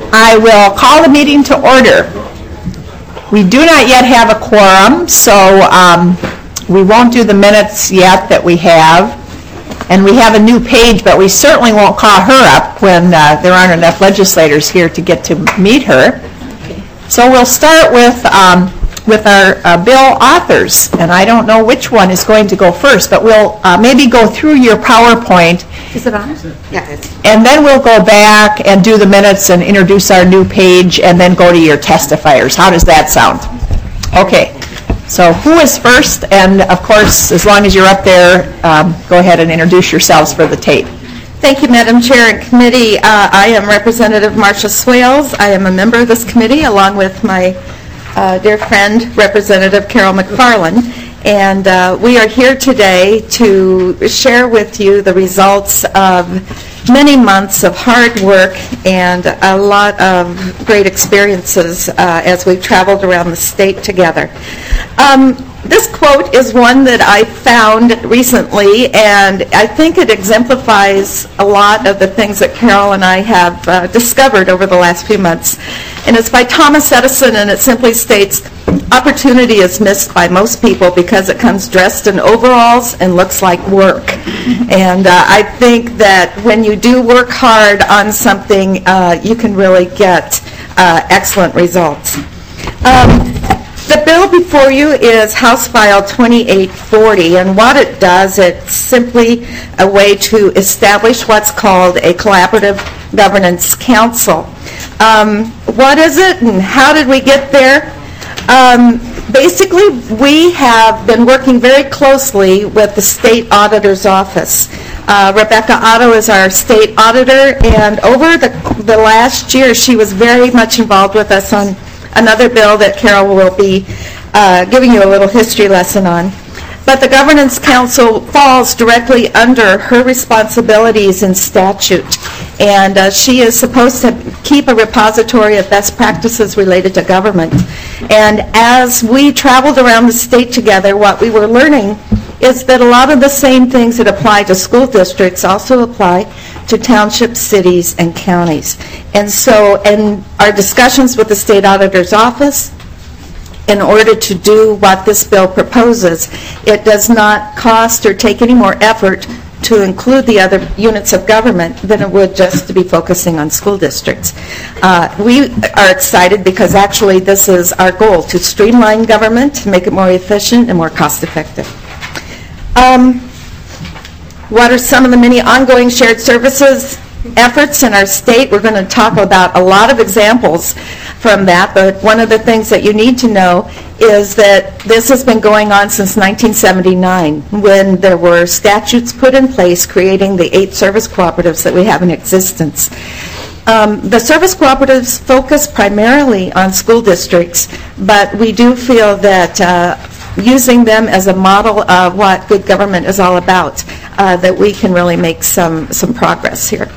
I will call the meeting to order. We do not yet have a quorum, so we won't do the minutes yet that we have. And we have a new page, but we certainly won't call her up when there aren't enough legislators here to get to meet her. So we'll start with our bill authors, and I don't know which one is going to go first, but we'll maybe go through your PowerPoint. Is it on? Yeah, it's. And then we'll go back and do the minutes and introduce our new page, and then go to your testifiers. How does that sound? Okay. So who is first? And of course, as long as you're up there, go ahead and introduce yourselves for the tape. Thank you, Madam Chair and Committee. I am Representative Marcia Swales. I am a member of this committee along with my dear friend, Representative Carol McFarland. And we are here today to share with you the results of many months of hard work and a lot of great experiences as we've traveled around the state together. This quote is one that I found recently, and I think it exemplifies a lot of the things that Carol and I have discovered over the last few months. And it's by Thomas Edison, and it simply states, "Opportunity is missed by most people because it comes dressed in overalls and looks like work." And I think that when you do work hard on something, you can really get excellent results. The bill before you is House File 2840, and what it does, it's simply a way to establish what's called a collaborative governance council. What is it, and how did we get there? Basically, we have been working very closely with the State Auditor's Office. Rebecca Otto is our state auditor, and over the last year, she was very much involved with us on another bill that Carol will be giving you a little history lesson on. But the Governance Council falls directly under her responsibilities in statute. And she is supposed to keep a repository of best practices related to government. And as we traveled around the state together, what we were learning is that a lot of the same things that apply to school districts also apply to townships, cities, and counties. And so in our discussions with the State Auditor's Office, in order to do what this bill proposes, it does not cost or take any more effort to include the other units of government than it would just to be focusing on school districts. We are excited because actually this is our goal, to streamline government, to make it more efficient and more cost-effective. What are some of the many ongoing shared services efforts in our state? We're going to talk about a lot of examples from that, but one of the things that you need to know is that this has been going on since 1979, when there were statutes put in place creating the 8 service cooperatives that we have in existence. The service cooperatives focus primarily on school districts, but we do feel that using them as a model of what good government is all about, that we can really make some progress here.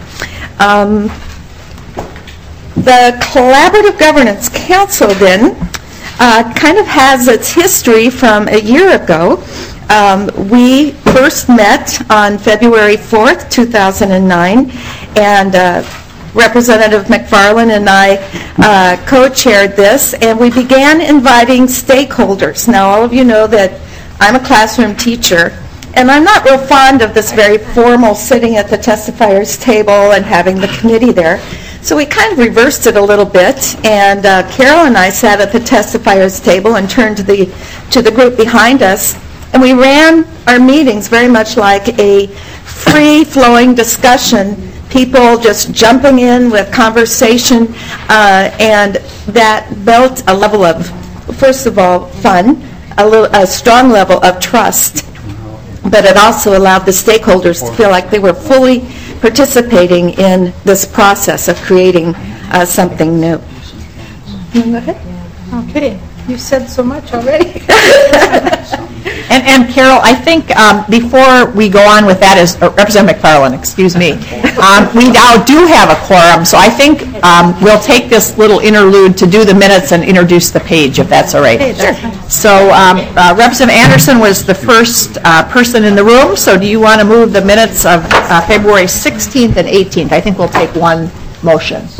The Collaborative Governance Council then kind of has its history from a year ago. We first met on February 4th, 2009, and Representative McFarland and I co-chaired this, and we began inviting stakeholders. Now, all of you know that I'm a classroom teacher, and I'm not real fond of this very formal sitting at the testifiers table and having the committee there. So we kind of reversed it a little bit, and Carol and I sat at the testifiers table and turned to the group behind us, and we ran our meetings very much like a free-flowing discussion, people just jumping in with conversation, and that built a level of, first of all, fun, a strong level of trust, but it also allowed the stakeholders to feel like they were fully participating in this process of creating something new. Go ahead. Okay. You said so much already. And Carol, I think before we go on with that, as Representative McFarland, excuse me, we now do have a quorum, so I think we'll take this little interlude to do the minutes and introduce the page, if that's all right. Okay, sure. So Representative Anderson was the first person in the room, so do you want to move the minutes of February 16th and 18th? I think we'll take one motion.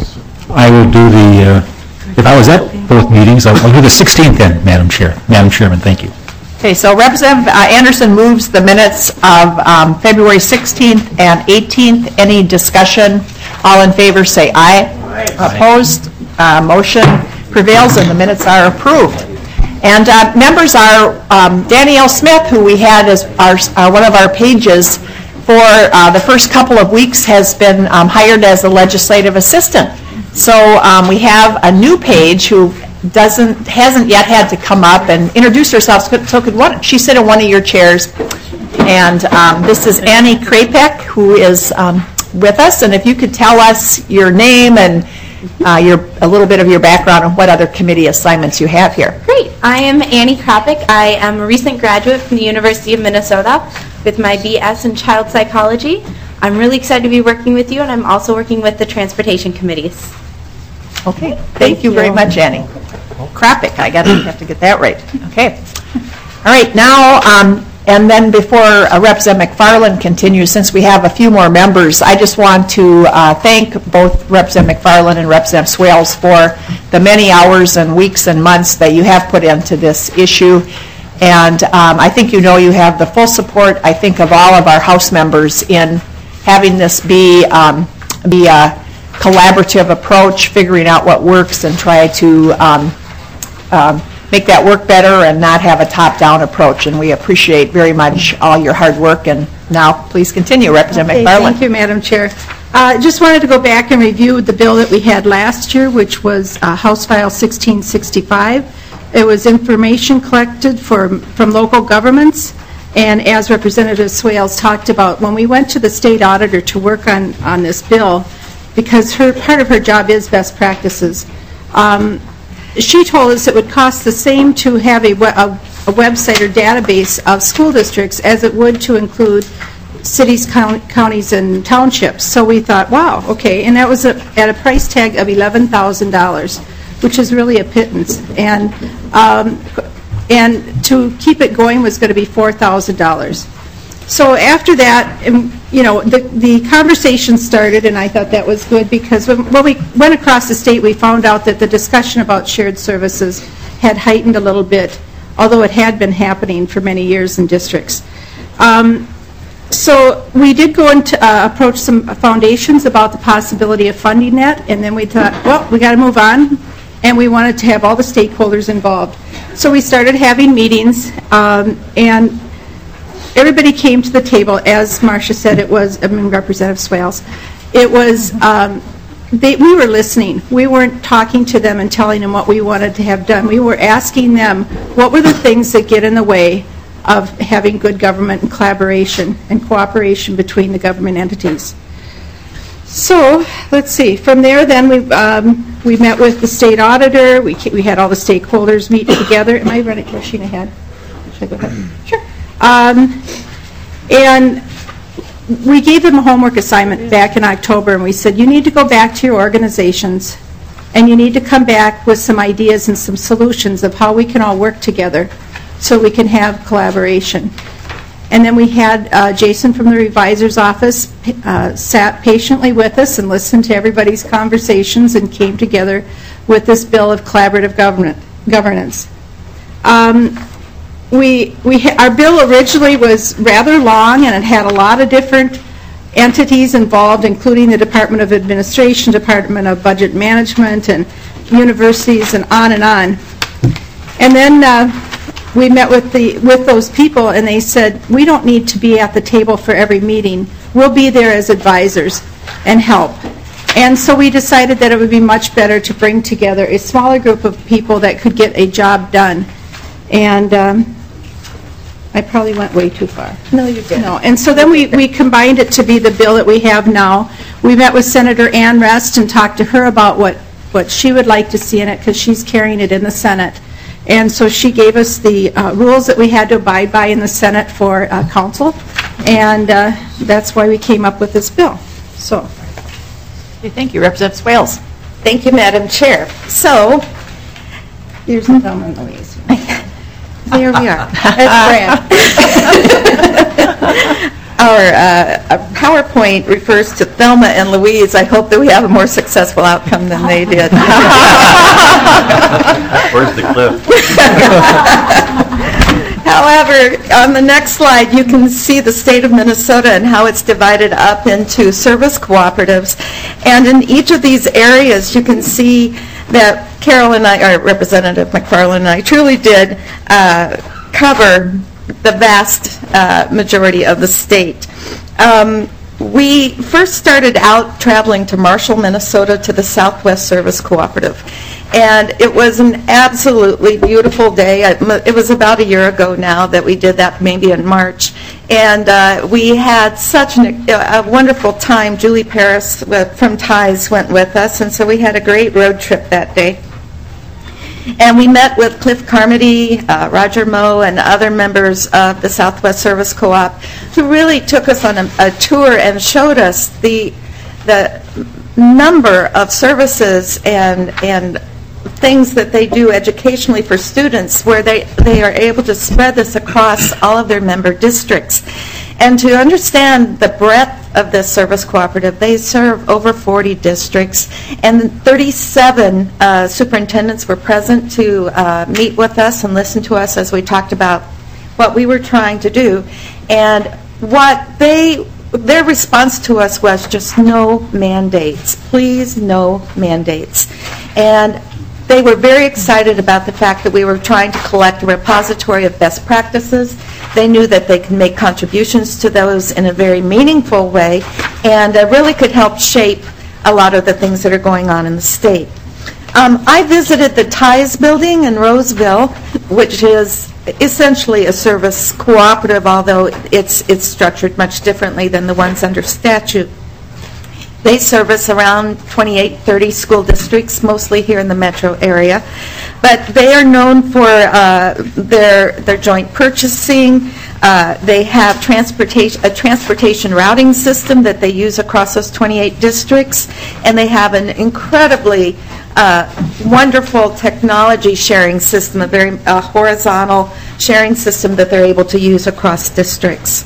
I will do the, if I was at both meetings, I'll do the 16th then, Madam Chairman, thank you. Okay, so Representative Anderson moves the minutes of February 16th and 18th. Any discussion? All in favor say aye. Aye. Opposed? Motion prevails and the minutes are approved. And members are Danielle Smith, who we had as one of our pages for the first couple of weeks, has been hired as a legislative assistant. So we have a new page who hasn't yet had to come up and introduce herself. So could she sit in one of your chairs? And this is Annie Krapek, who is with us. And if you could tell us your name and a little bit of your background and what other committee assignments you have here. Great. I am Annie Krapek. I am a recent graduate from the University of Minnesota with my BS in Child Psychology. I'm really excited to be working with you, and I'm also working with the transportation committees. Okay. Thank you very much, Annie. Krapek, I have to get that right. Okay. All right. Now, and then before Representative McFarland continues, since we have a few more members, I just want to thank both Representative McFarland and Representative Swales for the many hours and weeks and months that you have put into this issue. And I think you know you have the full support, I think, of all of our House members in having this be a collaborative approach, figuring out what works and try to make that work better and not have a top-down approach. And we appreciate very much all your hard work. And now, please continue, Representative McFarland. Thank you, Madam Chair. Just wanted to go back and review the bill that we had last year, which was House File 1665. It was information collected from local governments. And as Representative Swales talked about, when we went to the state auditor to work on this bill, because part of her job is best practices, she told us it would cost the same to have a website or database of school districts as it would to include cities, counties, and townships. So we thought, wow, okay. And that was at a price tag of $11,000, which is really a pittance. And to keep it going was going to be $4,000. So after that, the conversation started, and I thought that was good because when we went across the state, we found out that the discussion about shared services had heightened a little bit, although it had been happening for many years in districts. So we did go and approach some foundations about the possibility of funding that, and then we thought, well, we got to move on, and we wanted to have all the stakeholders involved. So we started having meetings, and everybody came to the table. As Marcia said, Representative Swales, it was, we were listening. We weren't talking to them and telling them what we wanted to have done. We were asking them what were the things that get in the way of having good government and collaboration and cooperation between the government entities. So, let's see. From there, then, we met with the state auditor. We had all the stakeholders meet together. Am I rushing ahead? Should I go ahead? Sure. And we gave them a homework assignment back in October, and we said, you need to go back to your organizations, and you need to come back with some ideas and some solutions of how we can all work together so we can have collaboration. And then we had Jason from the revisor's office sat patiently with us and listened to everybody's conversations and came together with this bill of collaborative governance. Our bill originally was rather long, and it had a lot of different entities involved, including the Department of Administration, Department of Budget Management, and universities, and on and on. And then we met with those people, and they said, we don't need to be at the table for every meeting. We'll be there as advisors and help. And so we decided that it would be much better to bring together a smaller group of people that could get a job done. And I probably went way too far. No, you didn't. No. And so then we combined it to be the bill that we have now. We met with Senator Ann Rest and talked to her about what she would like to see in it, because she's carrying it in the Senate. And so she gave us the rules that we had to abide by in the Senate for council, and that's why we came up with this bill. So, Okay, thank you, Representative Swales. Thank you, Madam Chair. So, here's the Thelma and Louise. there we are. That's Brad. PowerPoint refers to Thelma and Louise. I hope that we have a more successful outcome than they did. Where's the clip? However, on the next slide, you can see the state of Minnesota and how it's divided up into service cooperatives. And in each of these areas, you can see that Carol and I, or Representative McFarland and I, truly did cover the vast majority of the state. We first started out traveling to Marshall, Minnesota, to the Southwest Service Cooperative. And it was an absolutely beautiful day. It was about a year ago now that we did that, maybe in March. And we had such a wonderful time. Julie Paris from Ties went with us, and so we had a great road trip that day. And we met with Cliff Carmody, Roger Moe, and other members of the Southwest Service Co-op, who really took us on a tour and showed us the number of services and things that they do educationally for students, where they are able to spread this across all of their member districts. And to understand the breadth of this service cooperative, they serve over 40 districts, and 37 superintendents were present to meet with us and listen to us as we talked about what we were trying to do. And their response to us was just no mandates. Please, no mandates. And they were very excited about the fact that we were trying to collect a repository of best practices. They knew that they could make contributions to those in a very meaningful way, and really could help shape a lot of the things that are going on in the state. I visited the Ties building in Roseville, which is essentially a service cooperative, although it's structured much differently than the ones under statute. They service around 28, 30 school districts, mostly here in the metro area. But they are known for their joint purchasing. They have a transportation routing system that they use across those 28 districts. And they have an incredibly wonderful technology sharing system, a very horizontal sharing system that they're able to use across districts.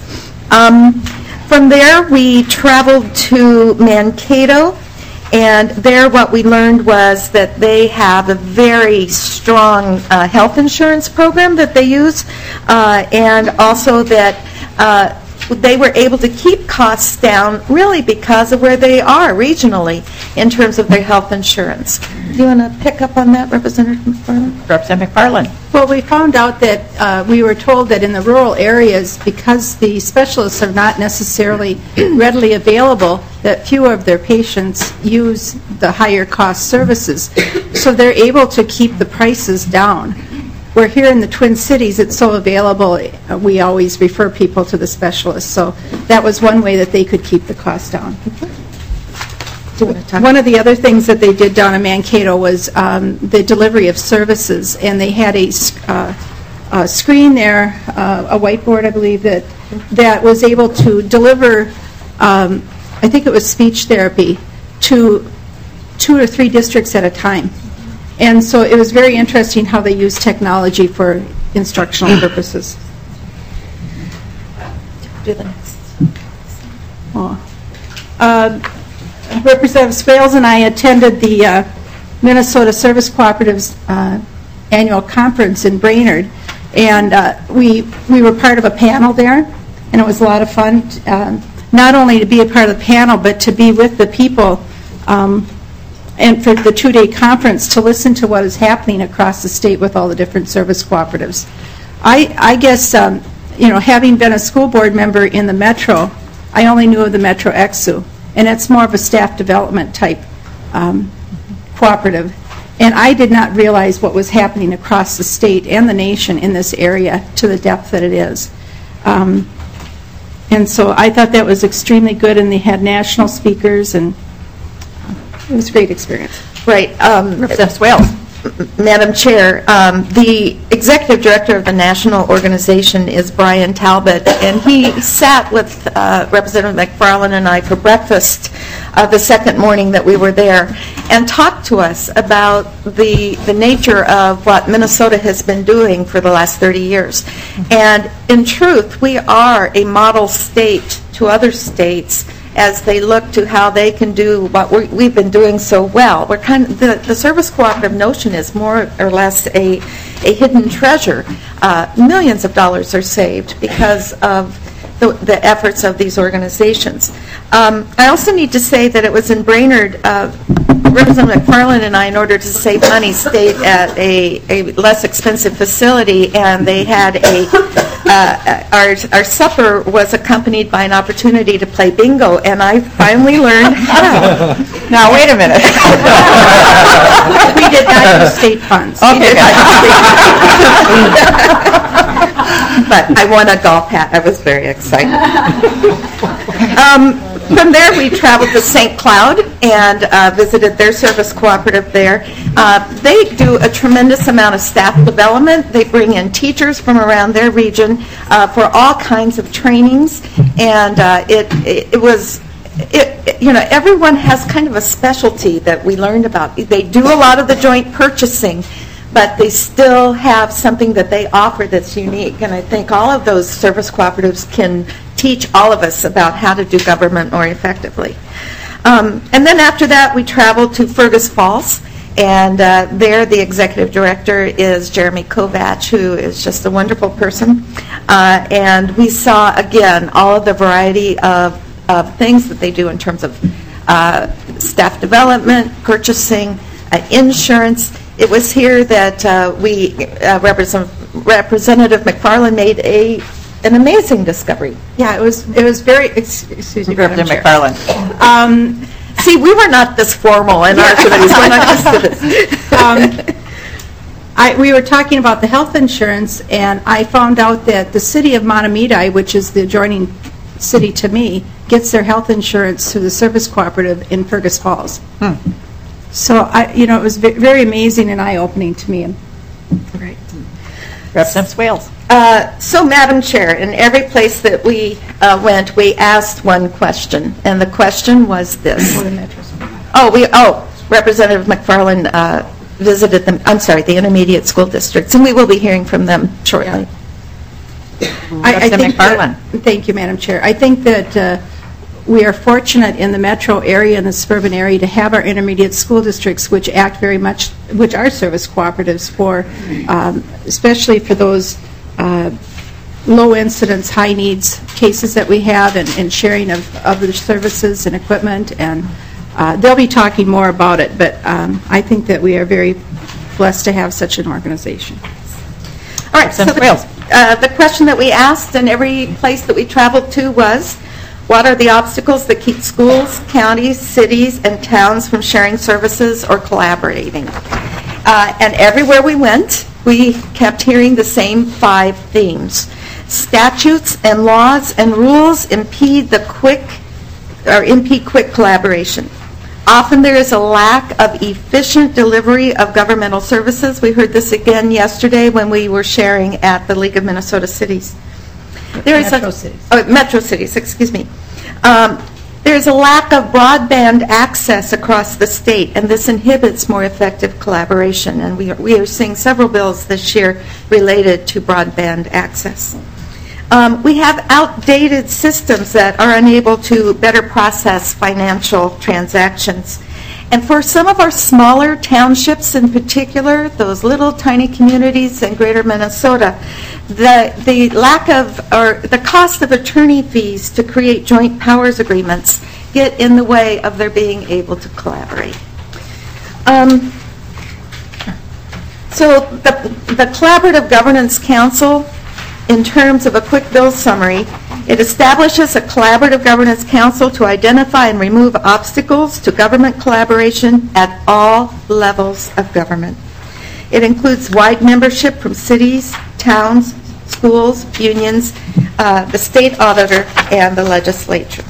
From there, we traveled to Mankato, and there what we learned was that they have a very strong health insurance program that they use, and also that they were able to keep costs down really because of where they are regionally in terms of their health insurance. Do you want to pick up on that, Representative McFarland? Representative McFarland. Well, we found out that we were told that in the rural areas, because the specialists are not necessarily readily available, that few of their patients use the higher cost services. So they're able to keep the prices down. Where here in the Twin Cities, it's so available, we always refer people to the specialists. So that was one way that they could keep the cost down. One of the other things that they did down in Mankato was the delivery of services, and they had a screen there, a whiteboard, I believe, that was able to deliver, I think it was speech therapy, to 2 or 3 districts at a time. And so it was very interesting how they use technology for instructional purposes. Do the next. Representative Swales and I attended the Minnesota Service Cooperative's annual conference in Brainerd, and we were part of a panel there, and it was a lot of fun, not only to be a part of the panel, but to be with the people and for the 2-day conference to listen to what is happening across the state with all the different service cooperatives. I guess, having been a school board member in the Metro, I only knew of the Metro EXU, and it's more of a staff development type cooperative. And I did not realize what was happening across the state and the nation in this area to the depth that it is. And so I thought that was extremely good, and they had national speakers, and it was a great experience. Right. Representative Swales. Madam Chair, the executive director of the national organization is Brian Talbot, and he sat with Representative McFarland and I for breakfast the second morning that we were there and talked to us about the nature of what Minnesota has been doing for the last 30 years. And in truth, we are a model state to other states as they look to how they can do what we've been doing so well. We're the service cooperative notion is more or less a hidden treasure. Millions of dollars are saved because of the efforts of these organizations. I also need to say that it was in Brainerd, Representative McFarland and I, in order to save money, stayed at a less expensive facility, and they had our supper was accompanied by an opportunity to play bingo, and I finally learned how. Now, wait a minute. We did not use state funds. Okay. But I won a golf hat. I was very excited. From there, we traveled to St. Cloud and visited their service cooperative there. They do a tremendous amount of staff development. They bring in teachers from around their region for all kinds of trainings, and everyone has kind of a specialty that we learned about. They do a lot of the joint purchasing, but they still have something that they offer that's unique. And I think all of those service cooperatives can teach all of us about how to do government more effectively. And then after that, we traveled to Fergus Falls, and there the executive director is Jeremy Kovach, who is just a wonderful person. And we saw, again, all of the variety of things that they do in terms of staff development, purchasing, insurance. It was here that Representative McFarland made an amazing discovery. Yeah, it was very, excuse me, Madam Chair. McFarland. See, we were not this formal in our committees. We're not used to this. We were talking about the health insurance, and I found out that the city of Mahtomedi, which is the adjoining city to me, gets their health insurance through the service cooperative in Fergus Falls. So, it was very amazing and eye-opening to me. Right. Representative Swales. So, Madam Chair, in every place that we went, we asked one question, and the question was this. Representative McFarland visited them. I'm sorry, the intermediate school districts, and we will be hearing from them shortly. I think thank you, Madam Chair. I think that we are fortunate in the metro area and the suburban area to have our intermediate school districts, which act very much, which are service cooperatives for, especially for those low incidence, high needs cases that we have, and sharing of the services and equipment. And they'll be talking more about it, but I think that we are very blessed to have such an organization. All right, so the question that we asked in every place that we traveled to was, what are the obstacles that keep schools, counties, cities, and towns from sharing services or collaborating? And everywhere we went, we kept hearing the same 5 themes. Statutes and laws and rules impede quick collaboration. Often there is a lack of efficient delivery of governmental services. We heard this again yesterday when we were sharing at the League of Minnesota Cities. Metro cities, excuse me. There's a lack of broadband access across the state, and this inhibits more effective collaboration. And we are seeing several bills this year related to broadband access. We have outdated systems that are unable to better process financial transactions. And for some of our smaller townships in particular, those little tiny communities in greater Minnesota, the lack of, or the cost of attorney fees to create joint powers agreements get in the way of their being able to collaborate. So the Collaborative Governance Council, in terms of a quick bill summary, it establishes a collaborative governance council to identify and remove obstacles to government collaboration at all levels of government. It includes wide membership from cities, towns, schools, unions, the state auditor, and the legislature.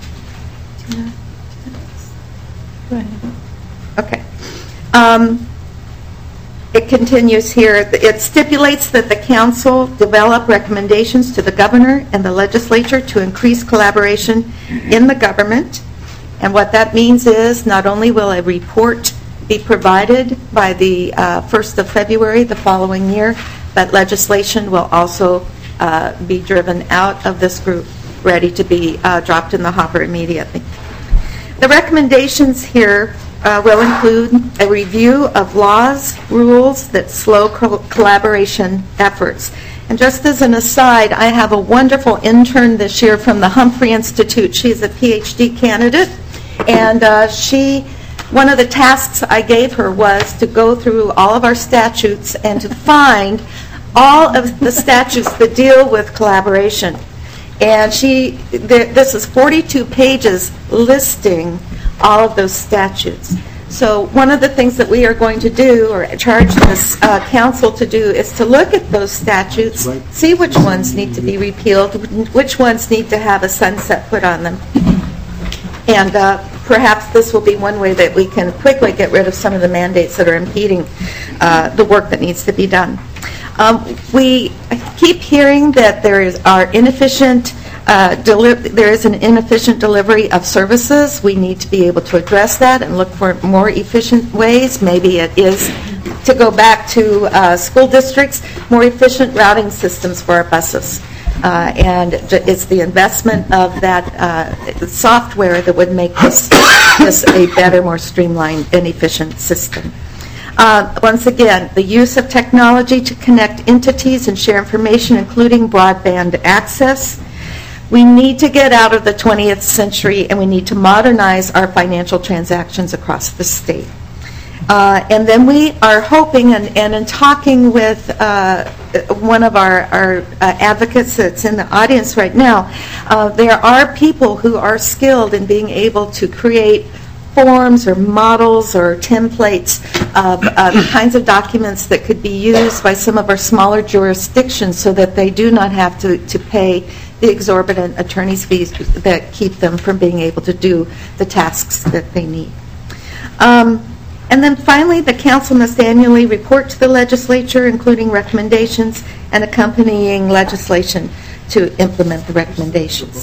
Go ahead. Okay. It continues here. It stipulates that the council develop recommendations to the governor and the legislature to increase collaboration in the government. And what that means is not only will a report be provided by the 1st of February the following year, but legislation will also be driven out of this group, ready to be dropped in the hopper immediately. The recommendations here will include a review of laws, rules that slow collaboration efforts. And just as an aside, I have a wonderful intern this year from the Humphrey Institute. She's a PhD candidate, and one of the tasks I gave her was to go through all of our statutes and to find all of the statutes that deal with collaboration. And this is 42 pages listing all of those statutes. So one of the things that we are going to do, or charge this council to do, is to look at those statutes, see which ones need to be repealed, which ones need to have a sunset put on them. And perhaps this will be one way that we can quickly get rid of some of the mandates that are impeding the work that needs to be done. We keep hearing that there is an inefficient delivery of services. We need to be able to address that and look for more efficient ways. Maybe it is, to go back to school districts, more efficient routing systems for our buses. And it's the investment of that software that would make this a better, more streamlined and efficient system. Once again, the use of technology to connect entities and share information, including broadband access. We need to get out of the 20th century, and we need to modernize our financial transactions across the state. And then we are hoping, and in talking with one of our advocates that's in the audience right now, there are people who are skilled in being able to create forms or models or templates of the kinds of documents that could be used by some of our smaller jurisdictions so that they do not have to pay the exorbitant attorney's fees that keep them from being able to do the tasks that they need. And then finally, the council must annually report to the legislature, including recommendations and accompanying legislation to implement the recommendations.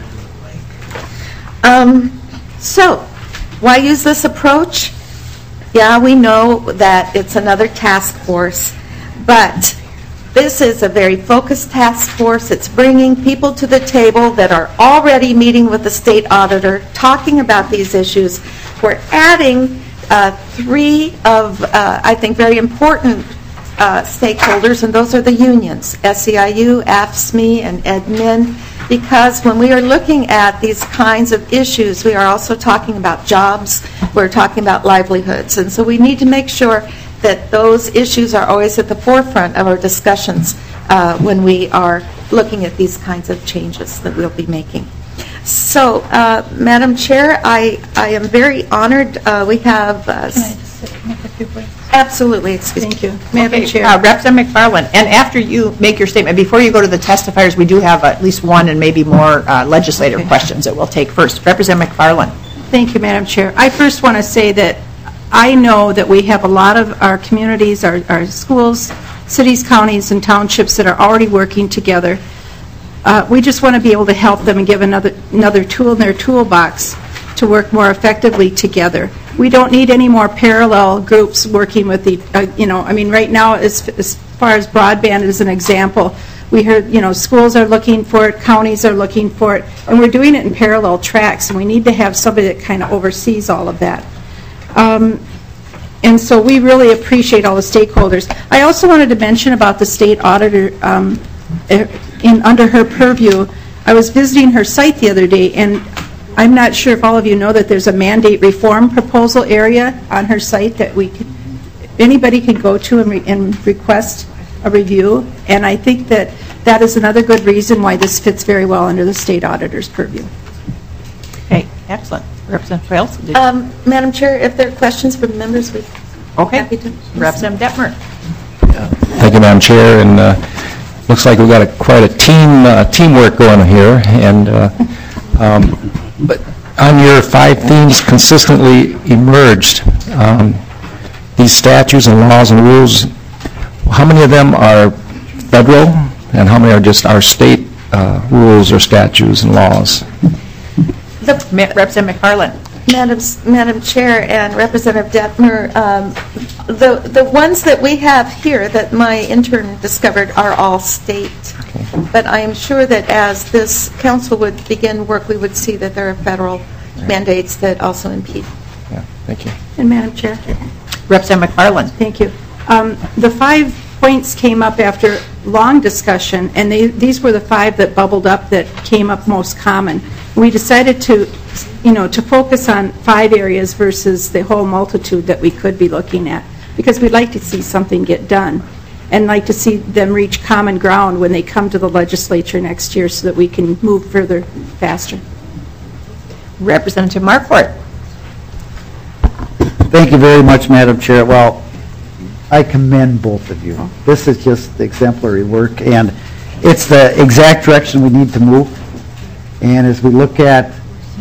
So, why use this approach? Yeah, we know that it's another task force, but this is a very focused task force. It's bringing people to the table that are already meeting with the state auditor, talking about these issues. We're adding three of, I think, very important stakeholders, and those are the unions, SEIU, AFSCME, and EdMin, because when we are looking at these kinds of issues, we are also talking about jobs, we're talking about livelihoods, and so we need to make sure that those issues are always at the forefront of our discussions when we are looking at these kinds of changes that we'll be making. So, Madam Chair, I am very honored. We have... Can I just make a few points? Absolutely, excuse me. Thank you. Madam Chair. Representative McFarland, and after you make your statement, before you go to the testifiers, we do have at least one and maybe more legislative questions that we'll take first. Representative McFarland. Thank you, Madam Chair. I first want to say that I know that we have a lot of our communities, our schools, cities, counties, and townships that are already working together. We just want to be able to help them and give another tool in their toolbox to work more effectively together. We don't need any more parallel groups working with the, I mean, right now, as far as broadband as an example, we heard, schools are looking for it, counties are looking for it, and we're doing it in parallel tracks, and we need to have somebody that kind of oversees all of that. And so we really appreciate all the stakeholders. I also wanted to mention about the state auditor under her purview. I was visiting her site the other day, and I'm not sure if all of you know that there's a mandate reform proposal area on her site that anybody can go to and request a review. And I think that that is another good reason why this fits very well under the state auditor's purview. Okay, excellent. Representative Wales? Madam Chair, if there are questions from members, we'd be happy to. Representative Detmer. Thank you, Madam Chair. And looks like we've got quite a teamwork going here. And but on your 5 themes consistently emerged, these statutes and laws and rules, how many of them are federal, and how many are just our state rules or statutes and laws? Representative McFarland. Madam Chair and Representative Detmer, the ones that we have here that my intern discovered are all state. Okay. But I am sure that as this council would begin work, we would see that there are federal mandates that also impede. Yeah, thank you. And Madam Chair. Representative McFarland. Thank you. The 5 points came up after long discussion, and these were the 5 that bubbled up that came up most common. We decided to focus on 5 areas versus the whole multitude that we could be looking at, because we'd like to see something get done and like to see them reach common ground when they come to the legislature next year so that we can move further faster. Representative Marquardt. Thank you very much, Madam Chair. Well, I commend both of you. This is just exemplary work, and it's the exact direction we need to move. And as we look at,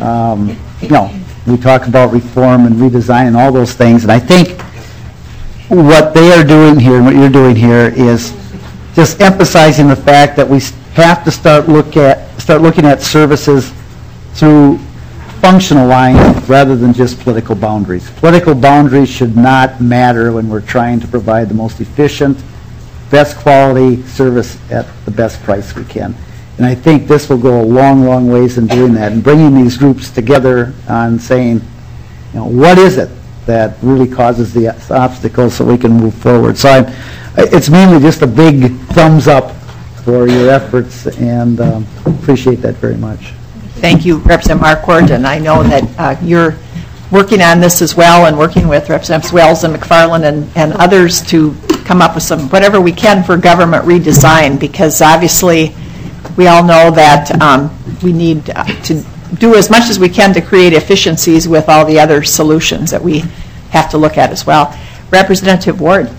we talk about reform and redesign and all those things, and I think what they are doing here and what you're doing here is just emphasizing the fact that we have to start looking at services through functional lines rather than just political boundaries. Political boundaries should not matter when we're trying to provide the most efficient, best quality service at the best price we can. And I think this will go a long, long ways in doing that and bringing these groups together on saying, what is it that really causes the obstacles so we can move forward. So it's mainly just a big thumbs up for your efforts, and appreciate that very much. Thank you, Representative Marquardt, and I know that you're working on this as well and working with Representatives Wells and McFarland and others to come up with whatever we can for government redesign, because obviously we all know that we need to do as much as we can to create efficiencies with all the other solutions that we have to look at as well. Representative Ward.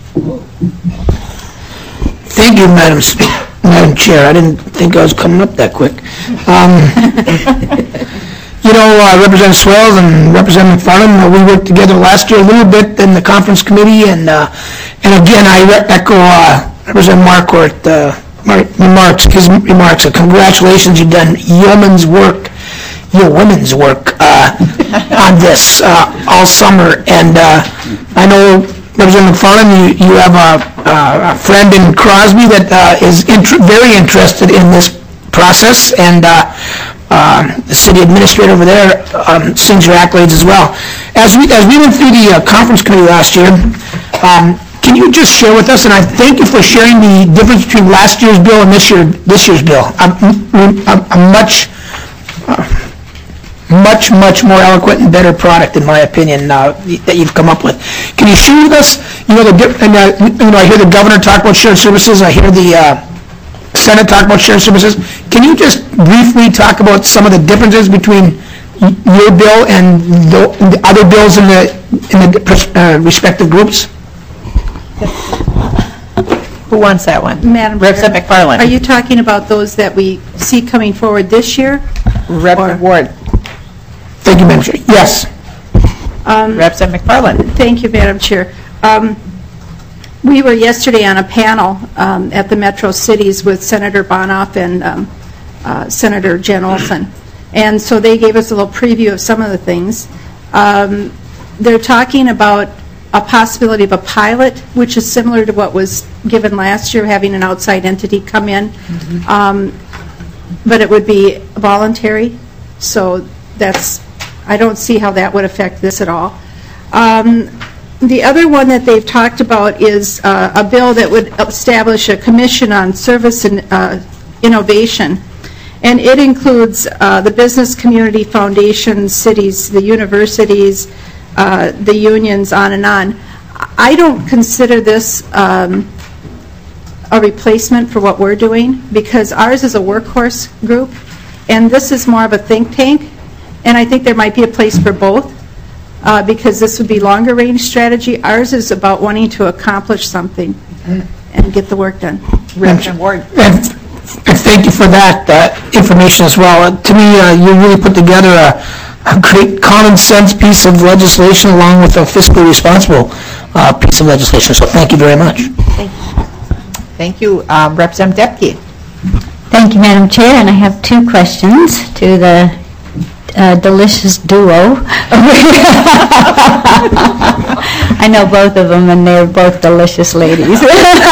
Thank you, Madam Chair. I didn't think I was coming up that quick. Representative Swales and Representative McFarland, we worked together last year a little bit in the conference committee, and again, I echo Representative Marquardt his remarks. Congratulations, you've done women's work on this all summer, and I know, Representative McFarland, you have a friend in Crosby that is very interested in this process, and the city administrator over there sings your accolades as well. As we went through the conference committee last year, can you just share with us, and I thank you for sharing the difference between last year's bill and this year's bill. A much more eloquent and better product, in my opinion, that you've come up with. Can you share with us, I hear the governor talk about shared services, I hear the Senate talk about shared services. Can you just briefly talk about some of the differences between your bill and the other bills in the respective groups? Who wants that one? Madam Chair, Representative McFarland. are you talking about those that we see coming forward this year? Representative Ward. Thank you, Madam Chair. Yes. Representative McFarland. Thank you, Madam Chair. We were yesterday on a panel at the Metro Cities with Senator Bonoff and Senator Jen Olson. And so they gave us a little preview of some of the things. They're talking about a possibility of a pilot, which is similar to what was given last year, having an outside entity come in. But it would be voluntary. So I don't see how that would affect this at all. The other one that they've talked about is a bill that would establish a commission on service and innovation. And it includes the business community foundations, cities, the universities, the unions, on and on. I don't consider this a replacement for what we're doing, because ours is a workhorse group, and this is more of a think tank. And I think there might be a place for both, because this would be longer range strategy. Ours is about wanting to accomplish something and get the work done. Representative Ward. And thank you for that information as well. To me, you really put together a great common sense piece of legislation along with a fiscally responsible piece of legislation. So thank you very much. Thank you. Representative Depke. Thank you, Madam Chair, and I have two questions to the delicious duo. I know both of them, and they're both delicious ladies.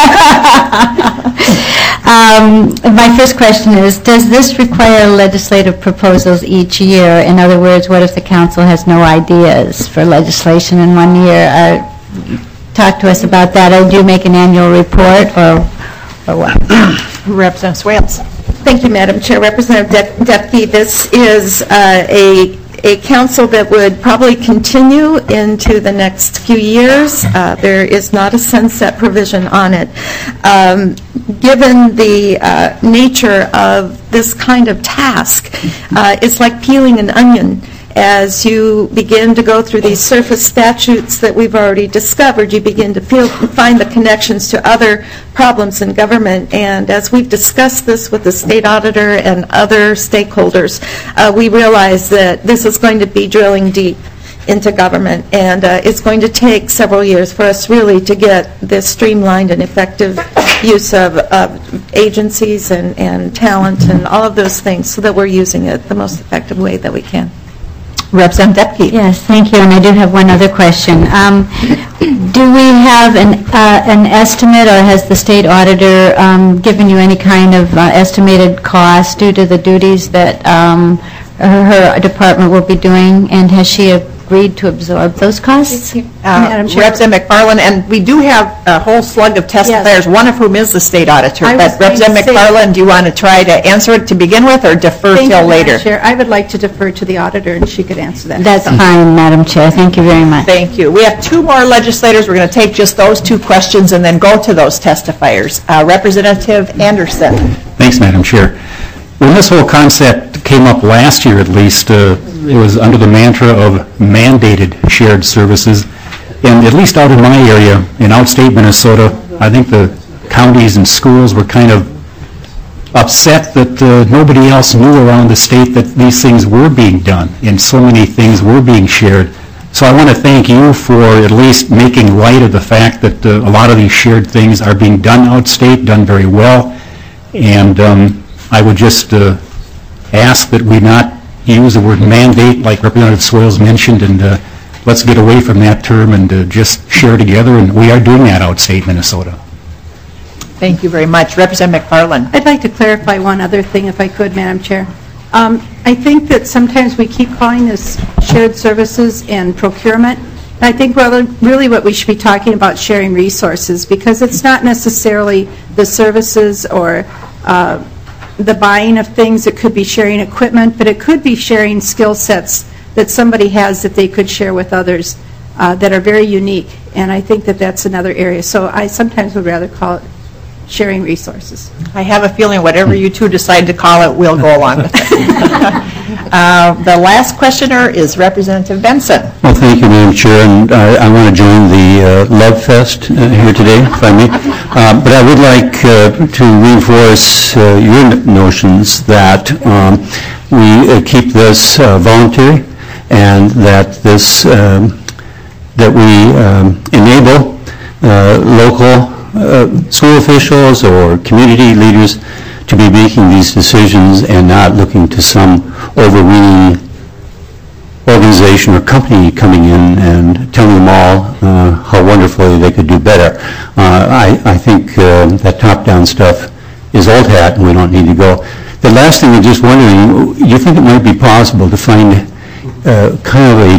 My first question is, does this require legislative proposals each year? In other words, what if the council has no ideas for legislation in 1 year? Talk to us about that. Or do you make an annual report, or what? Representative Swales. Thank you, Madam Chair. Representative Depke, this is a council that would probably continue into the next few years. There is not a sunset provision on it. Given the nature of this kind of task, it's like peeling an onion. As you begin to go through these surface statutes that we've already discovered, you begin to find the connections to other problems in government. And as we've discussed this with the state auditor and other stakeholders, we realize that this is going to be drilling deep into government, and it's going to take several years for us really to get this streamlined and effective use of agencies and talent and all of those things so that we're using it the most effective way that we can. Representative Depke. Yes, thank you, and I do have one other question. Do we have an estimate, or has the state auditor given you any kind of estimated cost due to the duties that her department will be doing, and has she agreed to absorb those costs? Representative McFarland, and we do have a whole slug of testifiers, one of whom is the state auditor. But Representative McFarland, do you want to try to answer it to begin with, or defer till later? Madam Chair. I would like to defer to the auditor, and she could answer that. That's fine, Madam Chair. Thank you very much. Thank you. We have two more legislators. We're going to take just those two questions and then go to those testifiers. Representative Anderson. Thanks, Madam Chair. When this whole concept came up last year, at least, it was under the mantra of mandated shared services. And at least out in my area, in outstate Minnesota, I think the counties and schools were kind of upset that nobody else knew around the state that these things were being done and so many things were being shared. So I want to thank you for at least making light of the fact that a lot of these shared things are being done outstate, done very well. And I would just ask that we not use the word mandate like Representative Swales mentioned, and let's get away from that term and just share together, and we are doing that outstate Minnesota. Thank you very much. Representative McFarland. I'd like to clarify one other thing, if I could, Madam Chair. I think that sometimes we keep calling this shared services and procurement. I think really what we should be talking about sharing resources, because it's not necessarily the services or the buying of things. It could be sharing equipment, but it could be sharing skill sets that somebody has that they could share with others that are very unique. And I think that that's another area. So I sometimes would rather call it sharing resources. I have a feeling whatever you two decide to call it, we'll go along with it. The last questioner is Representative Benson. Well, thank you, Madam Chair, and I want to join the Love Fest here today, if I may. But I would like to reinforce your notions that we keep this voluntary, and that this that we enable local school officials or community leaders to be making these decisions and not looking to some overweening organization or company coming in and telling them all how wonderfully they could do better. I think that top-down stuff is old hat and we don't need to go. The last thing, I'm just wondering, you think it might be possible to find kind of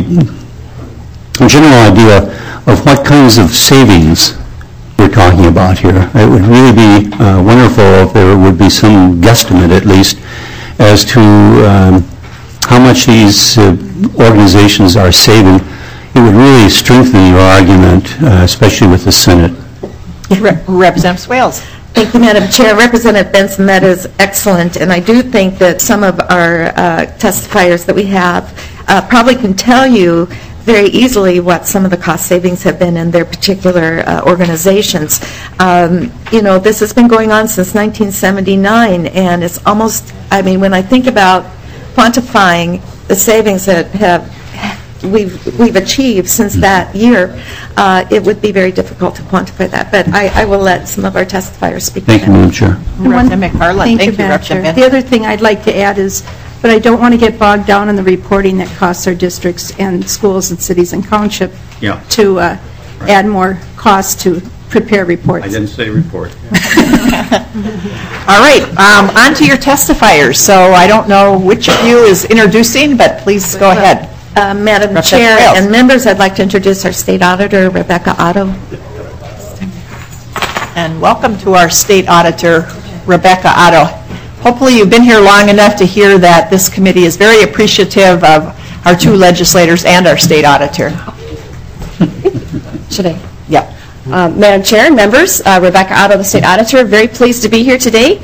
a general idea of what kinds of savings we're talking about here? It would really be wonderful if there would be some guesstimate, at least, as to how much these organizations are saving. It would really strengthen your argument, especially with the Senate. Representative Swales. Thank you, Madam Chair. Representative Benson, that is excellent, and I do think that some of our testifiers that we have probably can tell you very easily what some of the cost savings have been in their particular organizations. You know, this has been going on since 1979, and it's almost, I mean, when I think about quantifying the savings that have we've achieved since that year, it would be very difficult to quantify that. But I will let some of our testifiers speak to that. Thank you, Madam Chair. Representative McFarland. Thank you, Representative Madam Chair. Bennett. The other thing I'd like to add is, but I don't want to get bogged down in the reporting that costs our districts and schools and cities and township to add more costs to prepare reports. I didn't say report. All right, on to your testifiers. So I don't know which of you is introducing, but please go ahead. Madam Representative Chair Swales. and members, I'd like to introduce our State Auditor, Rebecca Otto. And welcome to our State Auditor, Rebecca Otto. Hopefully you've been here long enough to hear that this committee is very appreciative of our two legislators and our State Auditor. Should I? Yep. Madam Chair and members, Rebecca Otto, the State Auditor, very pleased to be here today.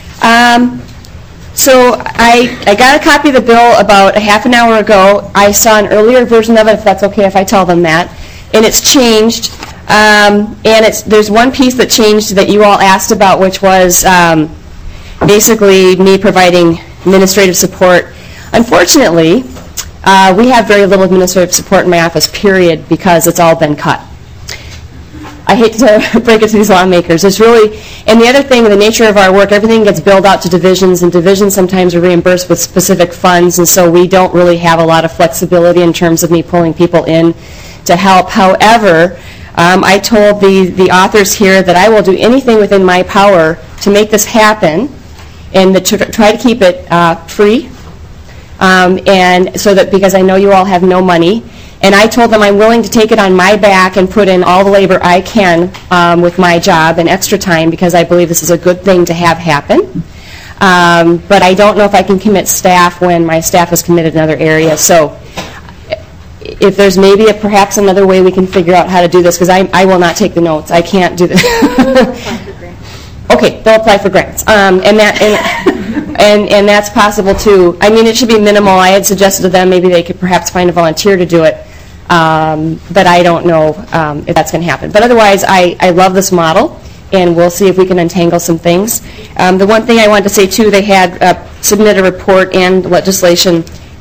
So I got a copy of the bill about a half an hour ago. I saw an earlier version of it, if that's okay if I tell them that, and it's changed. And there's one piece that changed that you all asked about, which was basically me providing administrative support. Unfortunately, we have very little administrative support in my office, period, because it's all been cut. I hate to break it to these lawmakers. It's really, and the other thing, the nature of our work, everything gets billed out to divisions, and divisions sometimes are reimbursed with specific funds, and so we don't really have a lot of flexibility in terms of me pulling people in to help. However, I told the authors here that I will do anything within my power to make this happen and to try to keep it free, and so that, because I know you all have no money. And I told them I'm willing to take it on my back and put in all the labor I can with my job and extra time, because I believe this is a good thing to have happen. But I don't know if I can commit staff when my staff is committed in other areas. So if there's maybe perhaps another way we can figure out how to do this, because I will not take the notes. I can't do this. Okay, they'll apply for grants. And that's possible too. I mean, it should be minimal. I had suggested to them maybe they could perhaps find a volunteer to do it. But I don't know if that's going to happen. But otherwise, I love this model, and we'll see if we can untangle some things. The one thing I wanted to say too, they had submitted a report and legislation.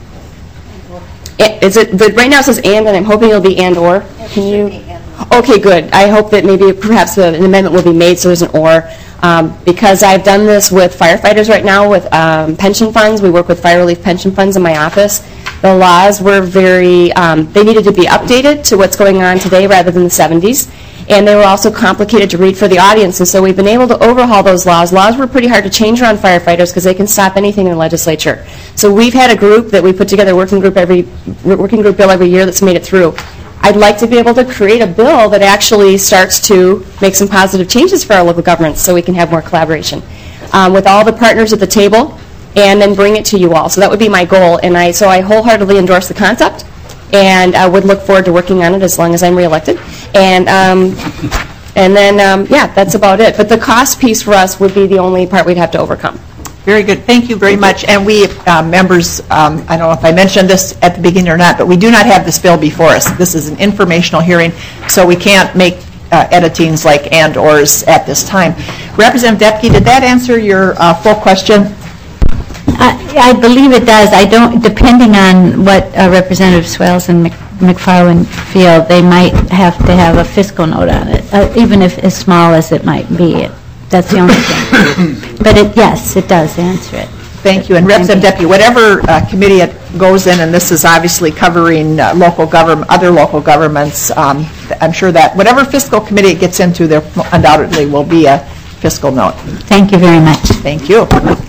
Right now it says and I'm hoping it'll be and or. Can you? Okay, good. I hope that maybe perhaps an amendment will be made so there's an or. Because I've done this with firefighters right now with pension funds. We work with fire relief pension funds in my office. The laws were very, they needed to be updated to what's going on today rather than the 70s. And they were also complicated to read for the audience. And so we've been able to overhaul those laws. Laws were pretty hard to change around firefighters because they can stop anything in the legislature. So we've had a group that we put together, a working group bill every year that's made it through. I'd like to be able to create a bill that actually starts to make some positive changes for our local governments so we can have more collaboration with all the partners at the table and then bring it to you all. So that would be my goal. And so I wholeheartedly endorse the concept and I would look forward to working on it as long as I'm reelected. And then, yeah, that's about it. But the cost piece for us would be the only part we'd have to overcome. Very good. Thank you very much. And we, members, I don't know if I mentioned this at the beginning or not, but we do not have this bill before us. This is an informational hearing, so we can't make editings like and/ors at this time. Representative Depke, did that answer your full question? I believe it does. I don't, depending on what Representative Swales and McFarland feel, they might have to have a fiscal note on it, even if as small as it might be. That's the only thing. But yes, it does answer it. Thank you. And Representative Depke, whatever committee it goes in, and this is obviously covering local government, other local governments, I'm sure that whatever fiscal committee it gets into, there undoubtedly will be a fiscal note. Thank you very much. Thank you.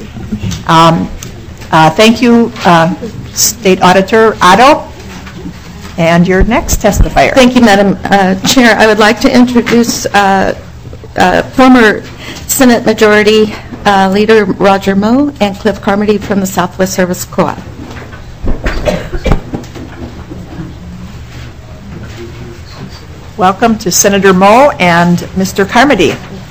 Thank you, State Auditor Otto. And your next testifier. Thank you, Madam Chair. I would like to introduce former Senate Majority Leader Roger Moe and Cliff Carmody from the Southwest Service Co-op. Welcome to Senator Moe and Mr. Carmody.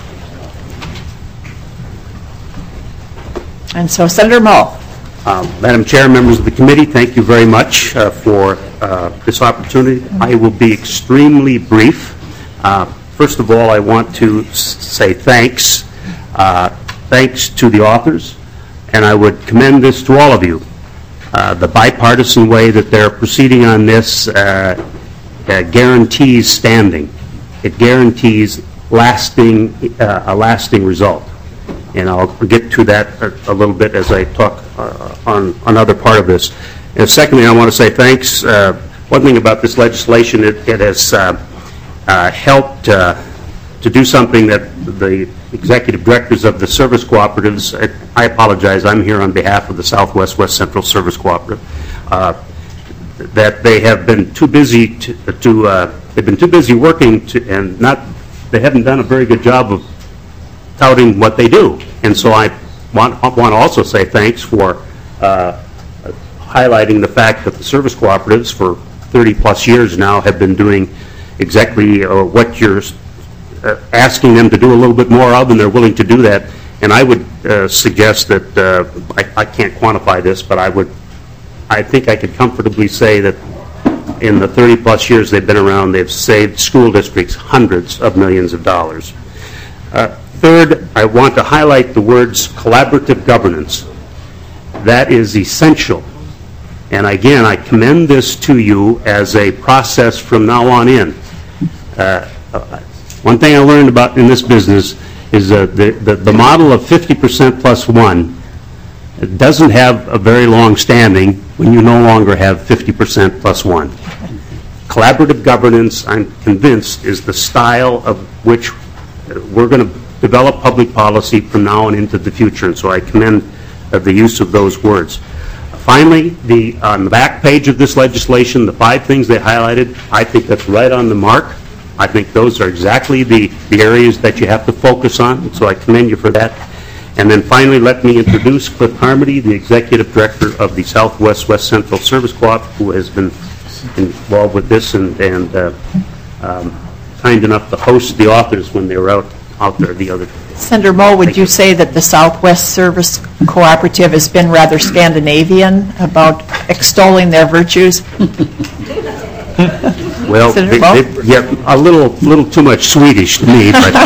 And so, Senator Moe. Madam Chair, members of the committee, thank you very much for this opportunity. I will be extremely brief. First of all, I want to say thanks. Thanks to the authors, and I would commend this to all of you. The bipartisan way that they're proceeding on this guarantees standing. It guarantees a lasting result. And I'll get to that a little bit as I talk on another part of this. And secondly, I want to say thanks. One thing about this legislation, it has helped to do something that the executive directors of the service cooperatives, I apologize, I'm here on behalf of the Southwest West Central Service Cooperative, that they have been too busy they've been too busy working they haven't done a very good job of touting what they do. And so I want to also say thanks for highlighting the fact that the service cooperatives for 30 plus years now have been doing exactly what you're asking them to do a little bit more of, and they're willing to do that. And I would suggest that, I can't quantify this, but I think I could comfortably say that in the 30 plus years they've been around, they've saved school districts hundreds of millions of dollars. Third, I want to highlight the words collaborative governance. That is essential. And again, I commend this to you as a process from now on in. One thing I learned about in this business is the model of 50% plus one doesn't have a very long standing when you no longer have 50% plus one. Collaborative governance, I'm convinced, is the style of which we're going to develop public policy from now on into the future, and so I commend the use of those words. Finally, on the back page of this legislation, the 5 things they highlighted, I think that's right on the mark. I think those are exactly the areas that you have to focus on, so I commend you for that. And then finally, let me introduce Cliff Carmody, the Executive Director of the Southwest West Central Service Co-op, who has been involved with this and kind enough to host the authors when they were out there the other day. Senator Moe, would you say that the Southwest Service Cooperative has been rather Scandinavian about extolling their virtues? Well, a little too much Swedish to me. But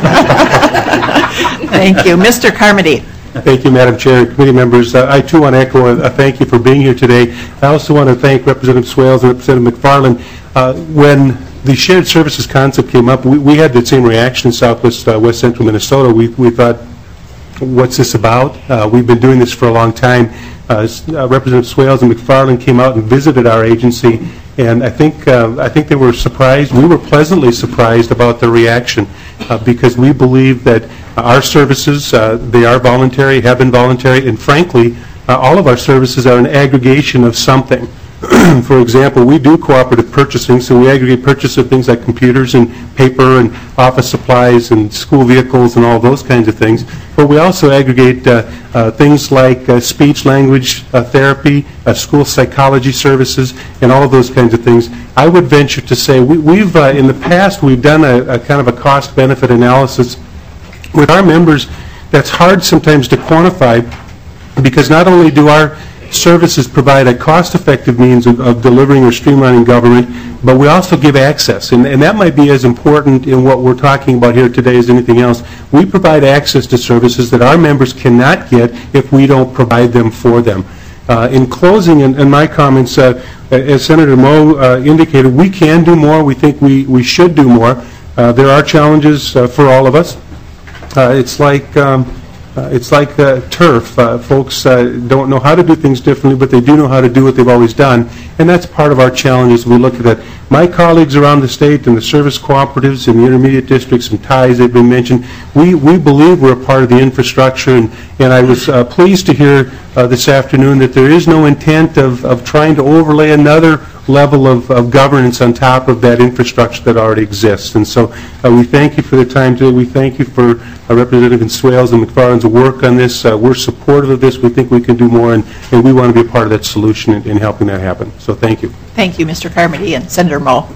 Thank you. Mr. Carmody. Thank you, Madam Chair and committee members. I, too, want to echo a thank you for being here today. I also want to thank Representative Swales and Representative McFarland. When the shared services concept came up, we had the same reaction in Southwest West Central Minnesota. We thought, what's this about? We've been doing this for a long time. Representative Swales and McFarland came out and visited our agency, and I think they were surprised. We were pleasantly surprised about the reaction because we believe that our services, they are voluntary, have been voluntary, and frankly, all of our services are an aggregation of something. For example, we do cooperative purchasing, so we aggregate purchase of things like computers and paper and office supplies and school vehicles and all those kinds of things. But we also aggregate things like speech language therapy, school psychology services, and all of those kinds of things. I would venture to say we've in the past we've done a kind of a cost-benefit analysis with our members that's hard sometimes to quantify, because not only do our services provide a cost-effective means of delivering or streamlining government, but we also give access, and that might be as important in what we're talking about here today as anything else. We provide access to services that our members cannot get if we don't provide them for them. In closing, in my comments, as Senator Moe indicated, we can do more. We think we should do more. There are challenges for all of us. It's like turf. Folks don't know how to do things differently, but they do know how to do what they've always done, and that's part of our challenge as we look at that. My colleagues around the state and the service cooperatives and the intermediate districts and ties that have been mentioned, we believe we're a part of the infrastructure, and I was pleased to hear this afternoon that there is no intent of trying to overlay another level of governance on top of that infrastructure that already exists. And so we thank you for the time today. We thank you for Representative Swales and McFarland's work on this. We're supportive of this. We think we can do more, and we want to be a part of that solution in helping that happen. So thank you. Thank you, Mr. Carmody and Senator Moe.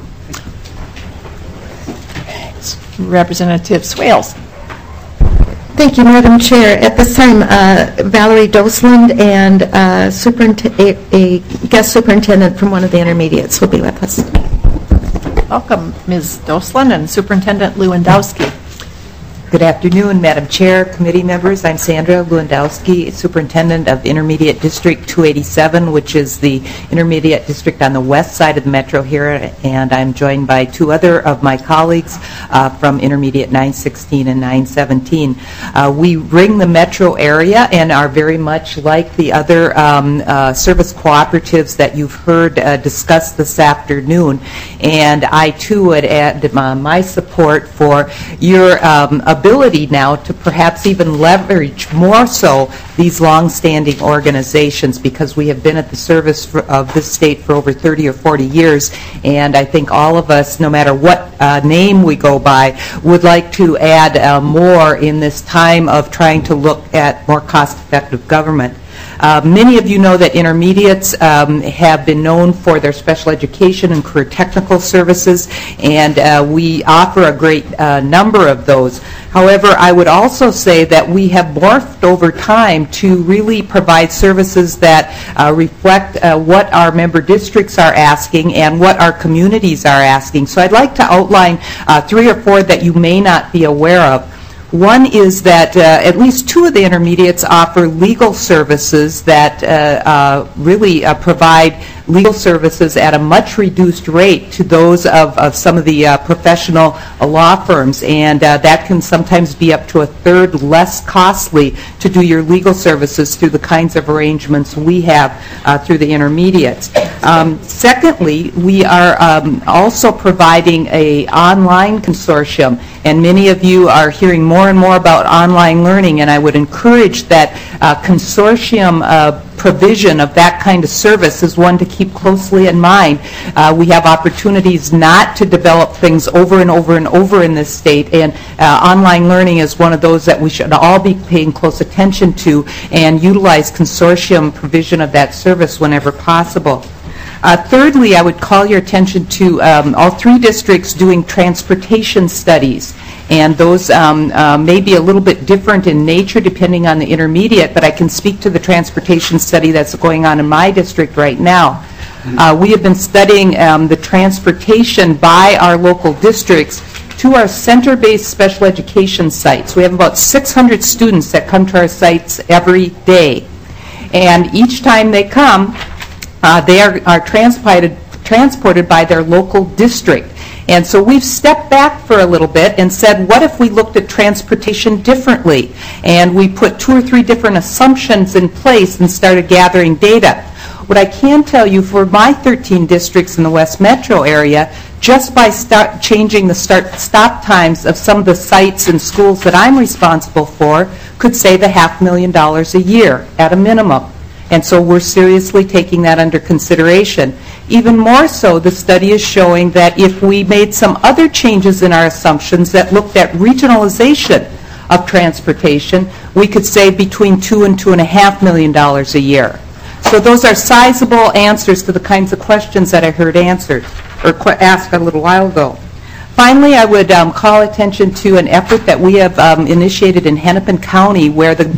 Representative Swales. Thank you, Madam Chair. At this time, Valerie Dosland and a guest superintendent from one of the intermediates will be with us. Welcome, Ms. Dosland and Superintendent Lewandowski. Good afternoon, Madam Chair, committee members. I'm Sandra Lewandowski, Superintendent of Intermediate District 287, which is the intermediate district on the west side of the metro here, and I'm joined by two other of my colleagues from Intermediate 916 and 917. We ring the metro area and are very much like the other service cooperatives that you've heard discussed this afternoon, and I too would add my support for your ability now to perhaps even leverage more so these long-standing organizations, because we have been at the service of this state for over 30 or 40 years, and I think all of us, no matter what name we go by, would like to add more in this time of trying to look at more cost-effective government. Many of you know that intermediates have been known for their special education and career technical services, and we offer a great number of those. However, I would also say that we have morphed over time to really provide services that reflect what our member districts are asking and what our communities are asking. So I'd like to outline 3 or 4 that you may not be aware of. One is that at least 2 of the intermediates offer legal services that really provide legal services at a much reduced rate to those of some of the professional law firms, and that can sometimes be up to a third less costly to do your legal services through the kinds of arrangements we have through the intermediates. Secondly, we are also providing an online consortium, and many of you are hearing more and more about online learning, and I would encourage that consortium provision of that kind of service is one to keep closely in mind. We have opportunities not to develop things over and over and over in this state, and online learning is one of those that we should all be paying close attention to and utilize consortium provision of that service whenever possible. Thirdly, I would call your attention to all 3 districts doing transportation studies. And those may be a little bit different in nature depending on the intermediate, but I can speak to the transportation study that's going on in my district right now. We have been studying the transportation by our local districts to our center-based special education sites. We have about 600 students that come to our sites every day. And each time they come, they are transported by their local district. And so we've stepped back for a little bit and said, what if we looked at transportation differently? And we put 2 or 3 different assumptions in place and started gathering data. What I can tell you for my 13 districts in the West Metro area, just by changing the stop times of some of the sites and schools that I'm responsible for, could save $500,000 a year at a minimum. And so we're seriously taking that under consideration. Even more so, the study is showing that if we made some other changes in our assumptions that looked at regionalization of transportation, we could save between $2 and $2.5 million a year. So those are sizable answers to the kinds of questions that I heard answered or asked a little while ago. Finally, I would call attention to an effort that we have initiated in Hennepin County, where the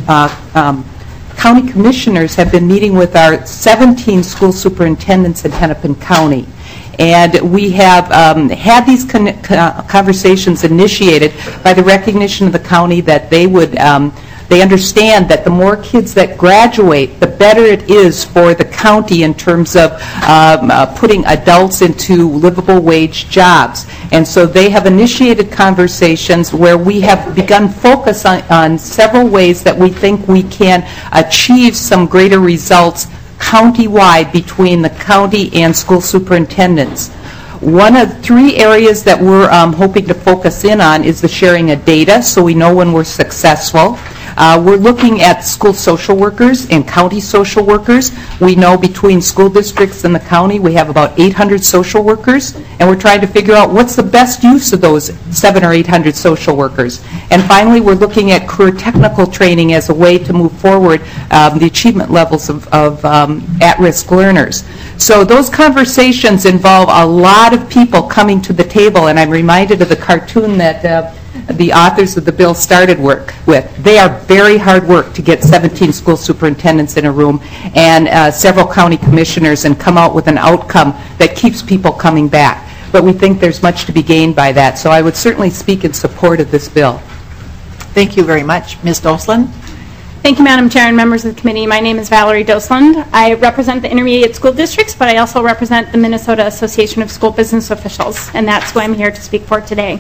county commissioners have been meeting with our 17 school superintendents in Hennepin County. And we have had these conversations initiated by the recognition of the county that they would they understand that the more kids that graduate, the better it is for the county in terms of putting adults into livable wage jobs. And so they have initiated conversations where we have begun focus on several ways that we think we can achieve some greater results county-wide between the county and school superintendents. One of 3 areas that we're hoping to focus in on is the sharing of data, so we know when we're successful. We're looking at school social workers and county social workers. We know between school districts and the county we have about 800 social workers, and we're trying to figure out what's the best use of those 700 or 800 social workers. And finally, we're looking at career technical training as a way to move forward the achievement levels of at-risk learners. So those conversations involve a lot of people coming to the table, and I'm reminded of the cartoon that the authors of the bill started work with. They are very hard work to get 17 school superintendents in a room and several county commissioners and come out with an outcome that keeps people coming back. But we think there's much to be gained by that, so I would certainly speak in support of this bill. Thank you very much. Ms. Dosland? Thank you, Madam Chair and members of the committee. My name is Valerie Dosland. I represent the intermediate school districts, but I also represent the Minnesota Association of School Business Officials, and that's who I'm here to speak for today.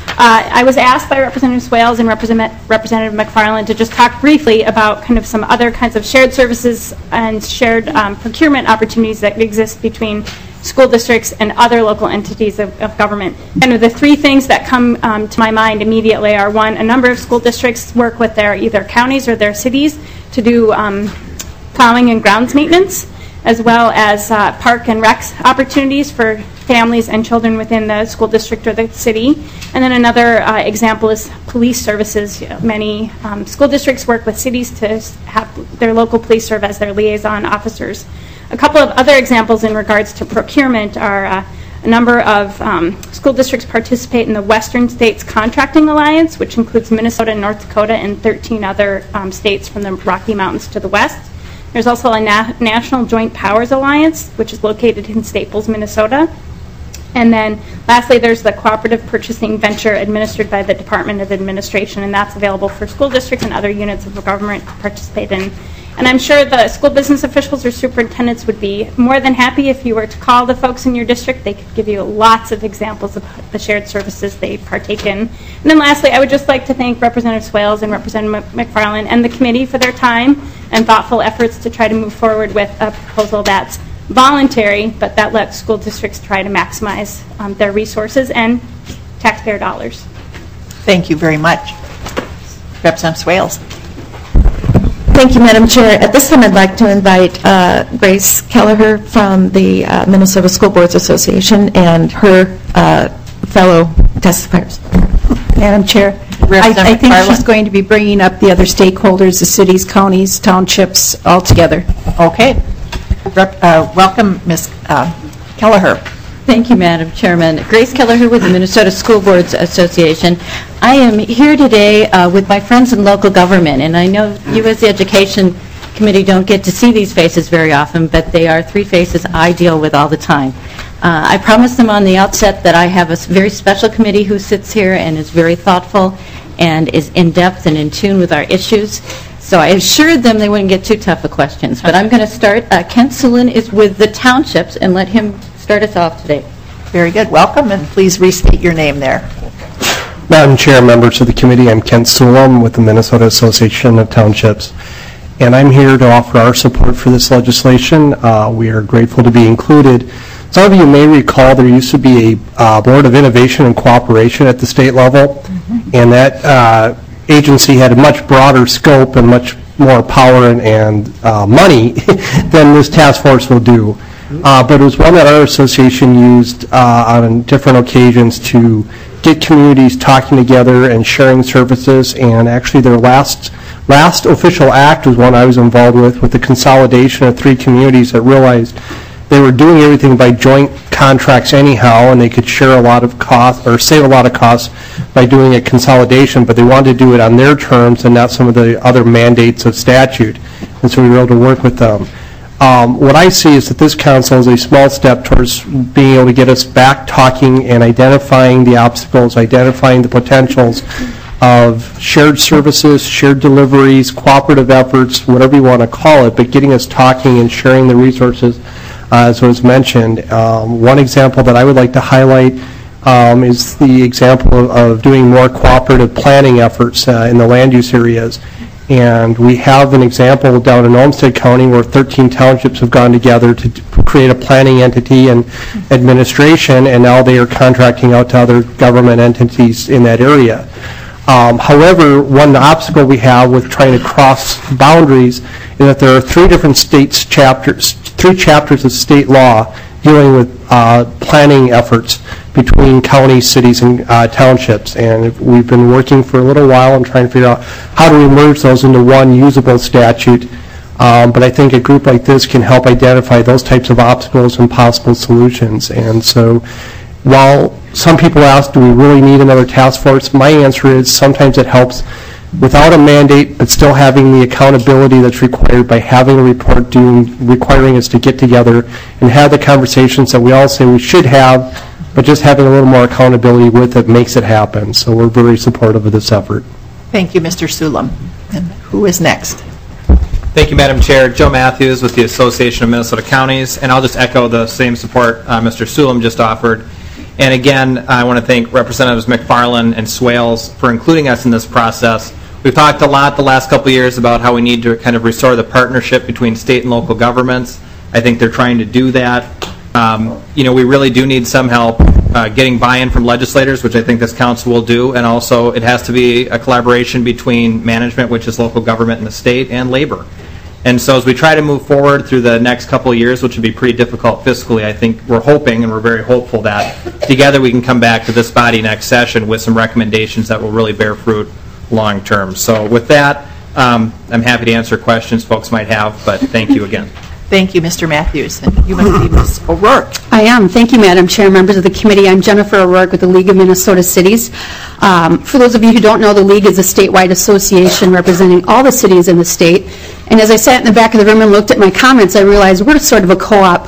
I was asked by Representative Swales and Representative McFarland to just talk briefly about kind of some other kinds of shared services and shared procurement opportunities that exist between school districts and other local entities of government. And the three things that come to my mind immediately are, one, a number of school districts work with their either counties or their cities to do plowing and grounds maintenance, as well as park and rec opportunities for families and children within the school district or the city. And then another example is police services. Many school districts work with cities to have their local police serve as their liaison officers. A couple of other examples in regards to procurement are a number of school districts participate in the Western States Contracting Alliance, which includes Minnesota, North Dakota, and 13 other states from the Rocky Mountains to the west. There's also a National Joint Powers Alliance, which is located in Staples, Minnesota. And then lastly, there's the Cooperative Purchasing Venture administered by the Department of Administration, and that's available for school districts and other units of the government to participate in. And I'm sure the school business officials or superintendents would be more than happy if you were to call the folks in your district. They could give you lots of examples of the shared services they partake in. And then lastly, I would just like to thank Representative Swales and Representative McFarland and the committee for their time and thoughtful efforts to try to move forward with a proposal that's voluntary, but that lets school districts try to maximize their resources and taxpayer dollars. Thank you very much. Representative Swales. Thank you, Madam Chair. At this time, I'd like to invite Grace Kelleher from the Minnesota School Boards Association and her fellow testifiers. Madam Chair, I think she's going to be bringing up the other stakeholders, the cities, counties, townships, all together. Okay. Welcome, Ms. Kelleher. Thank you, Madam Chairman. Grace Kelleher with the Minnesota School Boards Association. I am here today with my friends in local government, and I know you as the Education Committee don't get to see these faces very often, but they are three faces I deal with all the time. I promised them on the outset that I have a very special committee who sits here and is very thoughtful and is in-depth and in tune with our issues. So I assured them they wouldn't get too tough of questions. But I'm going to start. Kent Sulin is with the townships, and let him start us off today. Very good. Welcome, and please restate your name there. Madam Chair, members of the committee, I'm Kent Sulin with the Minnesota Association of Townships, and I'm here to offer our support for this legislation. We are grateful to be included. Some of you may recall there used to be a Board of Innovation and Cooperation at the state level, and that agency had a much broader scope and much more power and money than this task force will do. But it was one that our association used on different occasions to get communities talking together and sharing services, and actually their last official act was one I was involved with the consolidation of 3 communities that realized they were doing everything by joint contracts anyhow, and they could share a lot of costs or save a lot of costs by doing a consolidation, but they wanted to do it on their terms and not some of the other mandates of statute. And so we were able to work with them. What I see is that this council is a small step towards being able to get us back talking and identifying the obstacles, identifying the potentials of shared services, shared deliveries, cooperative efforts, whatever you want to call it, but getting us talking and sharing the resources, as was mentioned. One example that I would like to highlight is the example of doing more cooperative planning efforts in the land use areas. And we have an example down in Olmsted County where 13 townships have gone together to create a planning entity and administration, and now they are contracting out to other government entities in that area. However, one obstacle we have with trying to cross boundaries is that there are 3 different states chapters, 3 chapters of state law dealing with planning efforts between counties, cities, and townships. And we've been working for a little while and trying to figure out how to merge those into one usable statute. But I think a group like this can help identify those types of obstacles and possible solutions. And so while some people ask, do we really need another task force? My answer is sometimes it helps without a mandate, but still having the accountability that's required by having a report requiring us to get together and have the conversations that we all say we should have, but just having a little more accountability with it makes it happen. So we're very supportive of this effort. Thank you, Mr. Sulam. And who is next? Thank you, Madam Chair. Joe Matthews with the Association of Minnesota Counties, and I'll just echo the same support Mr. Sulam just offered. And again, I want to thank Representatives McFarland and Swales for including us in this process. We've talked a lot the last couple of years about how we need to kind of restore the partnership between state and local governments. I think they're trying to do that. We really do need some help getting buy-in from legislators, which I think this council will do, and also it has to be a collaboration between management, which is local government in the state, and labor. And so as we try to move forward through the next couple of years, which would be pretty difficult fiscally, I think we're hoping and we're very hopeful that together we can come back to this body next session with some recommendations that will really bear fruit long term. So with that, I'm happy to answer questions folks might have, but thank you again. Thank you, Mr. Matthews. And you must be Ms. O'Rourke. I am. Thank you, Madam Chair, members of the committee. I'm Jennifer O'Rourke with the League of Minnesota Cities. For those of you who don't know, the League is a statewide association representing all the cities in the state. And as I sat in the back of the room and looked at my comments, I realized we're sort of a co-op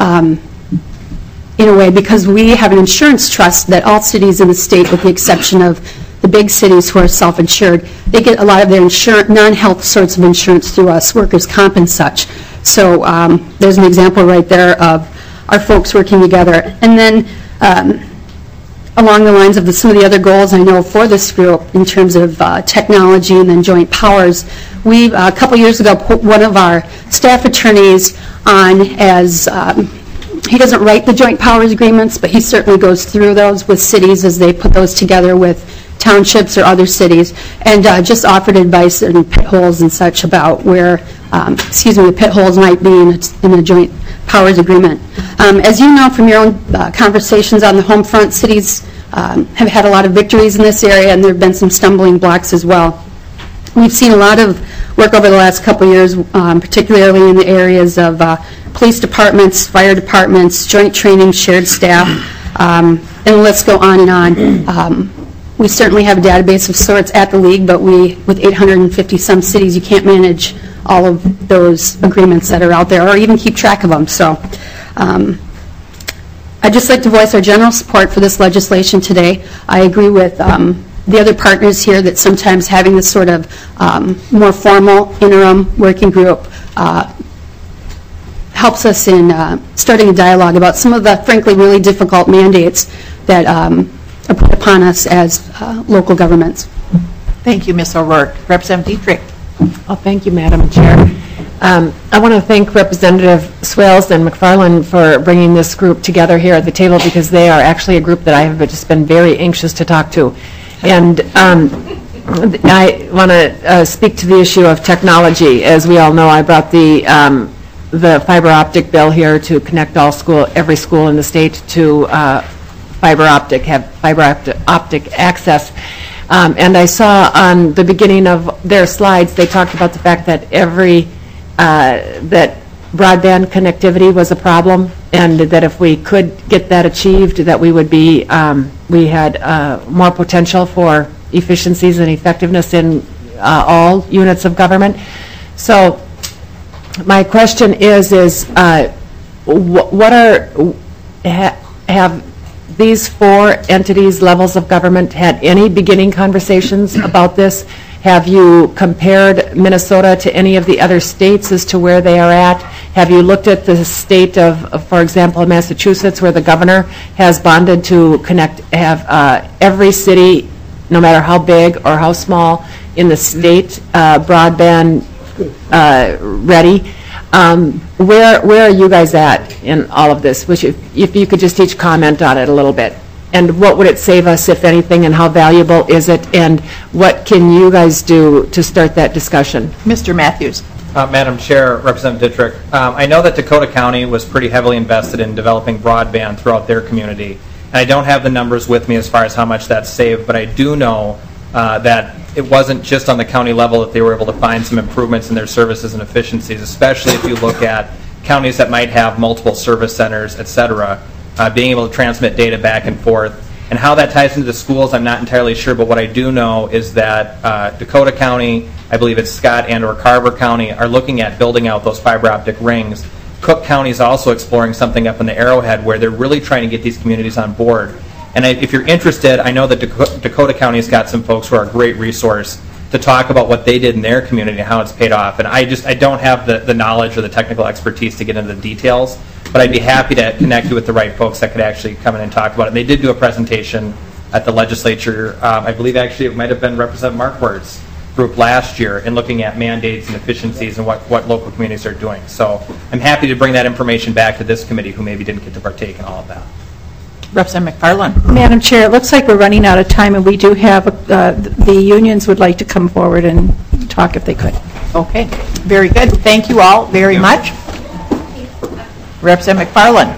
in a way, because we have an insurance trust that all cities in the state, with the exception of the big cities who are self-insured, they get a lot of their non-health sorts of insurance through us, workers' comp and such. So there's an example right there of our folks working together. And then along the lines of some of the other goals I know for this group in terms of technology and then joint powers, we a couple years ago put one of our staff attorneys on as, he doesn't write the joint powers agreements, but he certainly goes through those with cities as they put those together with townships or other cities, and just offered advice and pit holes and such about where, the pit holes might be in a joint powers agreement. As you know from your own conversations on the home front, cities have had a lot of victories in this area, and there have been some stumbling blocks as well. We've seen a lot of work over the last couple of years, particularly in the areas of police departments, fire departments, joint training, shared staff, and the list go on and on. We certainly have a database of sorts at the League, but with 850 some cities, you can't manage all of those agreements that are out there or even keep track of them. So I'd just like to voice our general support for this legislation today. I agree with the other partners here that sometimes having this sort of more formal interim working group helps us in starting a dialogue about some of the, frankly, really difficult mandates that are put upon us as local governments. Thank you, Ms. O'Rourke. Representative Dietrich. Oh, thank you, Madam Chair. I want to thank Representative Swales and McFarland for bringing this group together here at the table, because they are actually a group that I have just been very anxious to talk to. And I want to speak to the issue of technology. As we all know, I brought the fiber optic bill here to connect every school in the state to fiber optic access. And I saw on the beginning of their slides, they talked about the fact that that broadband connectivity was a problem, and that if we could get that achieved, that we would be, we had more potential for efficiencies and effectiveness in all units of government. So my question is have these four entities, levels of government, had any beginning conversations about this? Have you compared Minnesota to any of the other states as to where they are at? Have you looked at the state of, for example, Massachusetts, where the governor has bonded to have every city, no matter how big or how small in the state, broadband ready? Where are you guys at in all of this? Which, if you could just each comment on it a little bit. And what would it save us, if anything, and how valuable is it? And what can you guys do to start that discussion? Mr. Matthews. Madam Chair, Representative Dietrich, I know that Dakota County was pretty heavily invested in developing broadband throughout their community. And I don't have the numbers with me as far as how much that's saved, but I do know that it wasn't just on the county level that they were able to find some improvements in their services and efficiencies, especially if you look at counties that might have multiple service centers, et cetera, being able to transmit data back and forth. And how that ties into the schools, I'm not entirely sure, but what I do know is that Dakota County, I believe it's Scott and or Carver County, are looking at building out those fiber optic rings. Cook County is also exploring something up in the Arrowhead where they're really trying to get these communities on board. And if you're interested, I know that Dakota County has got some folks who are a great resource to talk about what they did in their community and how it's paid off. And I don't have the knowledge or the technical expertise to get into the details, but I'd be happy to connect you with the right folks that could actually come in and talk about it. And they did do a presentation at the legislature. I believe actually it might have been Representative Marquardt's group last year in looking at mandates and efficiencies and what local communities are doing. So I'm happy to bring that information back to this committee who maybe didn't get to partake in all of that. Representative McFarland. Madam Chair, it looks like we're running out of time, and we do have, the unions would like to come forward and talk if they could. Okay, very good. Thank you all very much. Representative McFarland.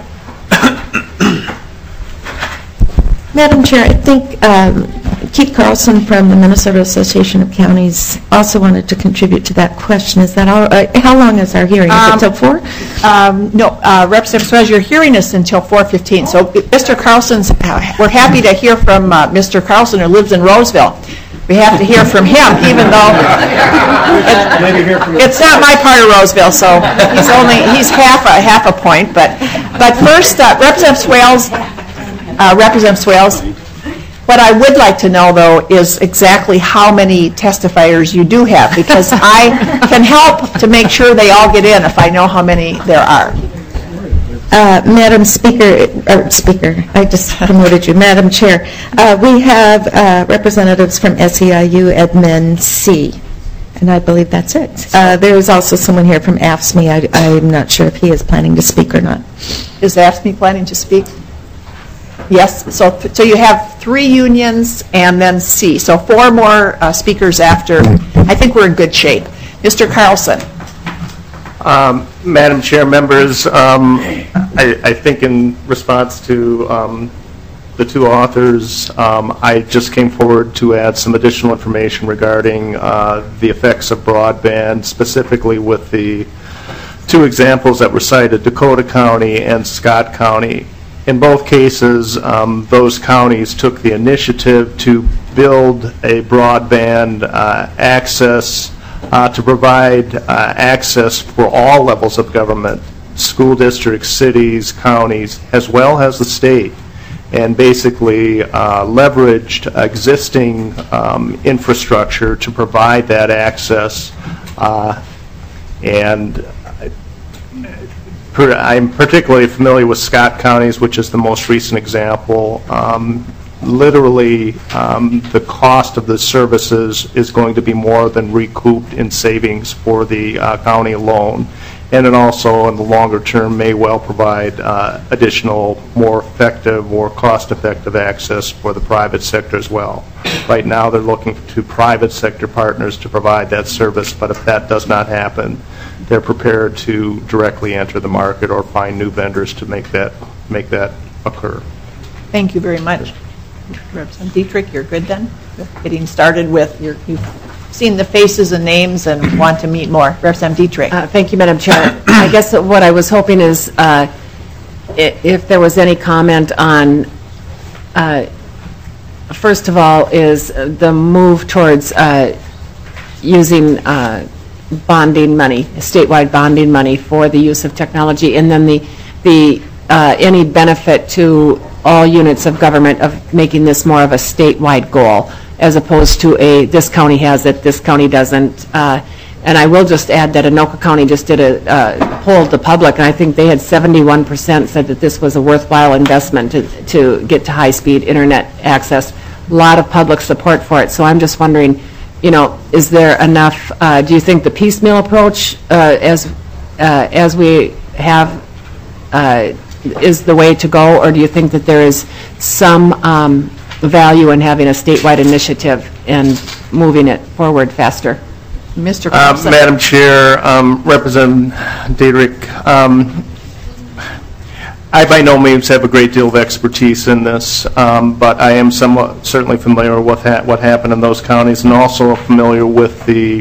Madam Chair, I think Keith Carlson from the Minnesota Association of Counties also wanted to contribute to that question. Is that all? How long is our hearing? Is it until 4? No, Representative Suarez, your hearing is until 4:15. So Mr. Carlson's, we're happy to hear from Mr. Carlson who lives in Roseville. We have to hear from him, even though it's not my part of Roseville, so he's half a point. But first, Representative Swales, what I would like to know, though, is exactly how many testifiers you do have, because I can help to make sure they all get in if I know how many there are. Madam Speaker, I just promoted you. Madam Chair, we have representatives from SEIU, Edmund C., and I believe that's it. There is also someone here from AFSCME. I'm not sure if he is planning to speak or not. Is AFSCME planning to speak? Yes, so you have 3 unions and then C, so 4 more speakers after. I think we're in good shape. Mr. Carlson. Madam Chair, members, I think in response to the 2 authors, I just came forward to add some additional information regarding the effects of broadband, specifically with the 2 examples that were cited, Dakota County and Scott County. In both cases, those counties took the initiative to build a broadband access to provide access for all levels of government, school districts, cities, counties, as well as the state, and basically leveraged existing infrastructure to provide that access. And I'm particularly familiar with Scott Counties, which is the most recent example. Literally, the cost of the services is going to be more than recouped in savings for the county alone. And then also, in the longer term, may well provide additional, more effective, more cost-effective access for the private sector as well. Right now, they're looking to private sector partners to provide that service, but if that does not happen, they're prepared to directly enter the market or find new vendors to make that occur. Thank you very much. Representative Dietrich, you're good then? Getting started with, you've seen the faces and names and want to meet more. Representative Dietrich. Thank you, Madam Chair. I guess what I was hoping is if there was any comment on, first of all, is the move towards using bonding money, statewide bonding money for the use of technology, and then the any benefit to all units of government of making this more of a statewide goal, as opposed to this county has it, this county doesn't. And I will just add that Anoka County just did a poll to the public, and I think they had 71% said that this was a worthwhile investment to get to high-speed internet access. A lot of public support for it. So I'm just wondering, is there enough, do you think the piecemeal approach as we have is the way to go, or do you think that there is some value in having a statewide initiative and moving it forward faster? Mr. Carlson. Madam Chair, Representative Dietrich, I by no means have a great deal of expertise in this, but I am certainly familiar with what happened in those counties, and also familiar with the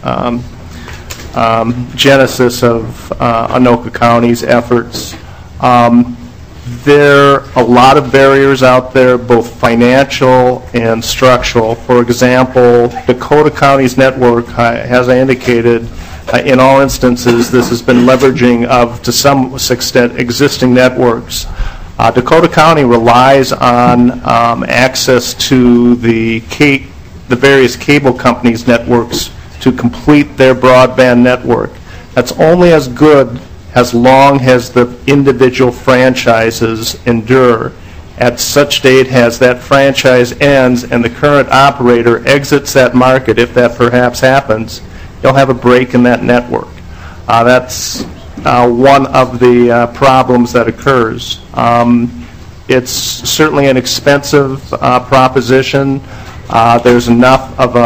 genesis of Anoka County's efforts. There are a lot of barriers out there, both financial and structural. For example, Dakota County's network, as I indicated, in all instances, this has been leveraging of, to some extent, existing networks. Dakota County relies on access to the the various cable companies' networks to complete their broadband network. That's only as good as long as the individual franchises endure. At such date as that franchise ends and the current operator exits that market, if that perhaps happens, you'll have a break in that network. That's one of the problems that occurs. It's certainly an expensive proposition. There's enough of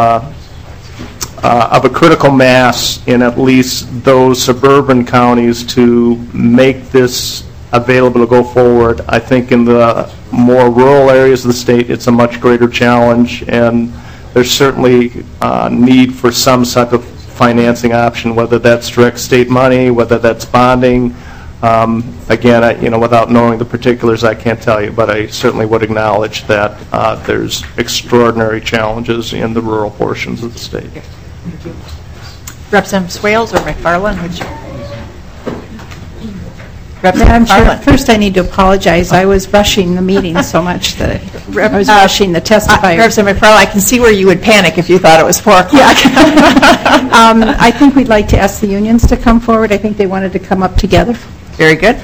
a critical mass in at least those suburban counties to make this available to go forward. I think in the more rural areas of the state, it's a much greater challenge, and there's certainly need for some type of financing option, whether that's direct state money, whether that's bonding. Again, without knowing the particulars, I can't tell you, but I certainly would acknowledge that there's extraordinary challenges in the rural portions of the state. Representative Swales or McFarland? Madam Chair, first I need to apologize. I was rushing the meeting so much that I was rushing the testifiers. Representative McFarland, I can see where you would panic if you thought it was 4 o'clock. Yeah. I think we'd like to ask the unions to come forward. I think they wanted to come up together. Very good.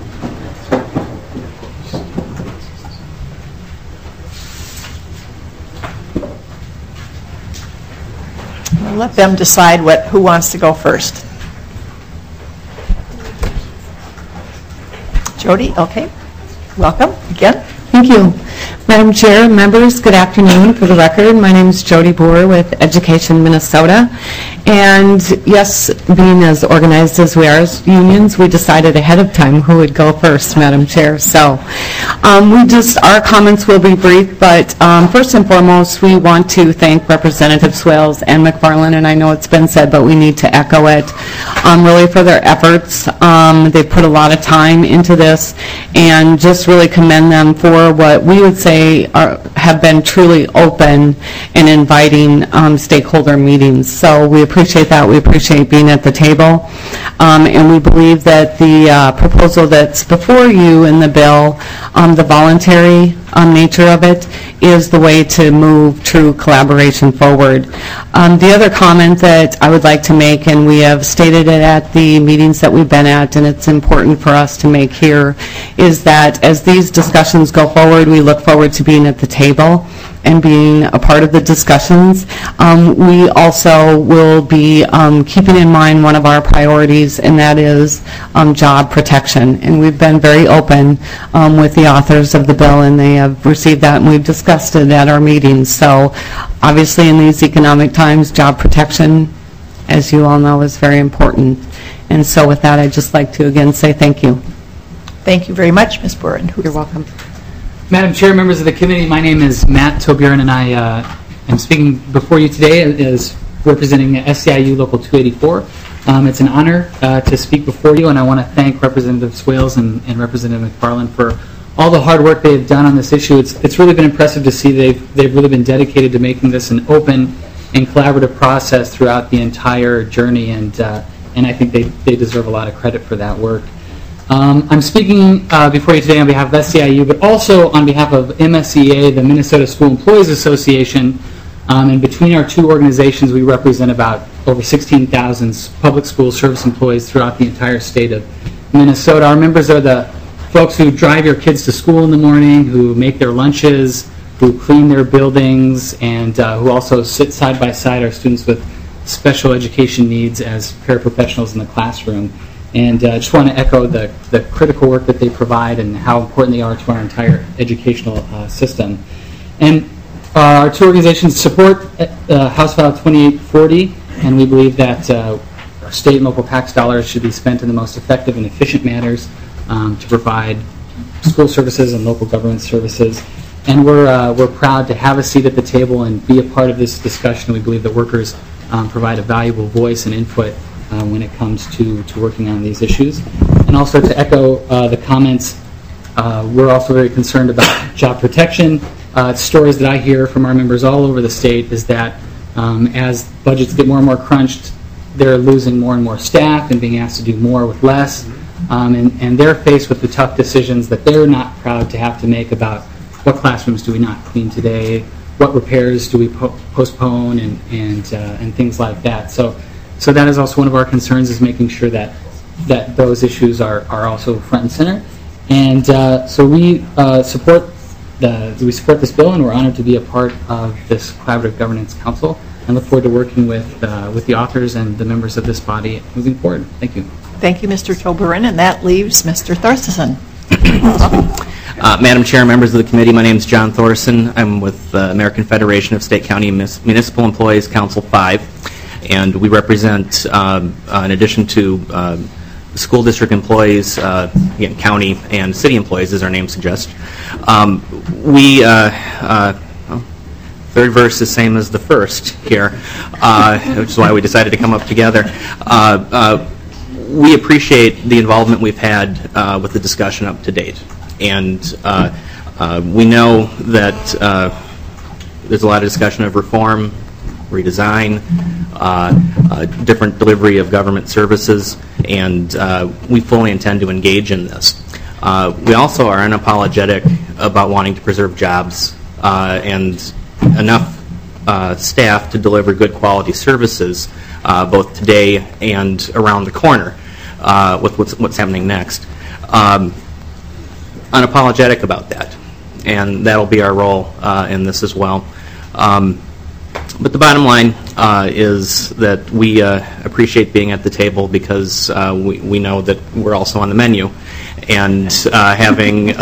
We'll let them decide who wants to go first. Jody, okay. Welcome again. Thank you. Madam Chair, members, good afternoon. For the record, my name is Jody Boer with Education Minnesota. And yes, being as organized as we are as unions, we decided ahead of time who would go first, Madam Chair. So our comments will be brief, but first and foremost, we want to thank Representative Swales and McFarland, and I know it's been said, but we need to echo it, really for their efforts. They put a lot of time into this, and just really commend them for what we would say have been truly open and inviting stakeholder meetings. So we appreciate that. We appreciate being at the table. And we believe that the proposal that's before you in the bill, the voluntary nature of it, is the way to move true collaboration forward. The other comment that I would like to make, and we have stated it at the meetings that we've been at, and it's important for us to make here, is that as these discussions go forward, we look forward to being at the table and being a part of the discussions. We also will be keeping in mind one of our priorities, and that is job protection. And we've been very open with the authors of the bill, and they have received that, and we've discussed it at our meetings. So obviously in these economic times, job protection, as you all know, is very important. And so with that, I'd just like to again say thank you. Thank you very much, Ms. Buren. You're welcome. Madam Chair, members of the committee, my name is Matt Toburen, and I am speaking before you today as representing SEIU Local 284. It's an honor to speak before you, and I want to thank Representative Swales and Representative McFarland for all the hard work they've done on this issue. It's really been impressive to see they've really been dedicated to making this an open and collaborative process throughout the entire journey, and I think they deserve a lot of credit for that work. I'm speaking before you today on behalf of SEIU, but also on behalf of MSEA, the Minnesota School Employees Association. And between our two organizations, we represent about over 16,000 public school service employees throughout the entire state of Minnesota. Our members are the folks who drive your kids to school in the morning, who make their lunches, who clean their buildings, and who also sit side by side our students with special education needs as paraprofessionals in the classroom. And I just want to echo the critical work that they provide and how important they are to our entire educational system. And our two organizations support House File 2840, and we believe that our state and local tax dollars should be spent in the most effective and efficient manners to provide school services and local government services. And we're proud to have a seat at the table and be a part of this discussion. We believe that workers provide a valuable voice and input when it comes to working on these issues. And also to echo the comments, we're also very concerned about job protection. Stories that I hear from our members all over the state is that as budgets get more and more crunched, they're losing more and more staff and being asked to do more with less. And they're faced with the tough decisions that they're not proud to have to make about what classrooms do we not clean today, what repairs do we postpone and things like that. So that is also one of our concerns, is making sure that those issues are also front and center. And so we support this bill, and we're honored to be a part of this Collaborative Governance Council, and look forward to working with the authors and the members of this body moving forward. Thank you. Thank you, Mr. Toberin, and that leaves Mr. Thorson. Madam Chair, members of the committee, my name is John Thorson. I'm with the American Federation of State County Municipal Employees, Council 5, and we represent, in addition to school district employees, again, county and city employees, as our name suggests. Third verse is same as the first here, which is why we decided to come up together. We appreciate the involvement we've had with the discussion up to date. And we know that there's a lot of discussion of reform, redesign, different delivery of government services, and we fully intend to engage in this. We also are unapologetic about wanting to preserve jobs and enough staff to deliver good quality services both today and around the corner with what's happening next. Unapologetic about that, and that'll be our role in this as well. But the bottom line is that we appreciate being at the table because we know that we're also on the menu, and having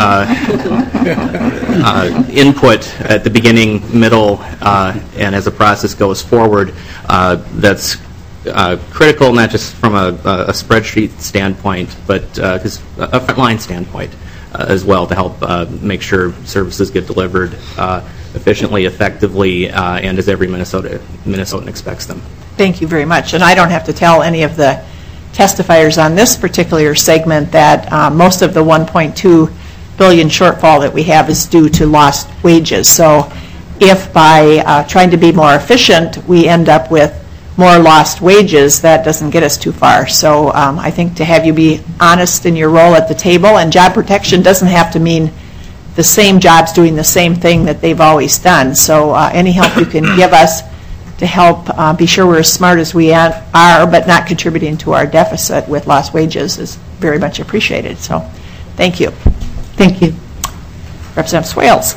input at the beginning, middle, and as the process goes forward, that's critical, not just from a spreadsheet standpoint, but a frontline standpoint as well, to help make sure services get delivered efficiently, effectively, and as every Minnesotan expects them. Thank you very much. And I don't have to tell any of the testifiers on this particular segment that most of the $1.2 billion shortfall that we have is due to lost wages. So if by trying to be more efficient we end up with more lost wages, that doesn't get us too far. So I think to have you be honest in your role at the table, and job protection doesn't have to mean the same jobs doing the same thing that they've always done. So any help you can give us to help be sure we're as smart as we are, but not contributing to our deficit with lost wages, is very much appreciated. So thank you. Thank you. Representative Swales.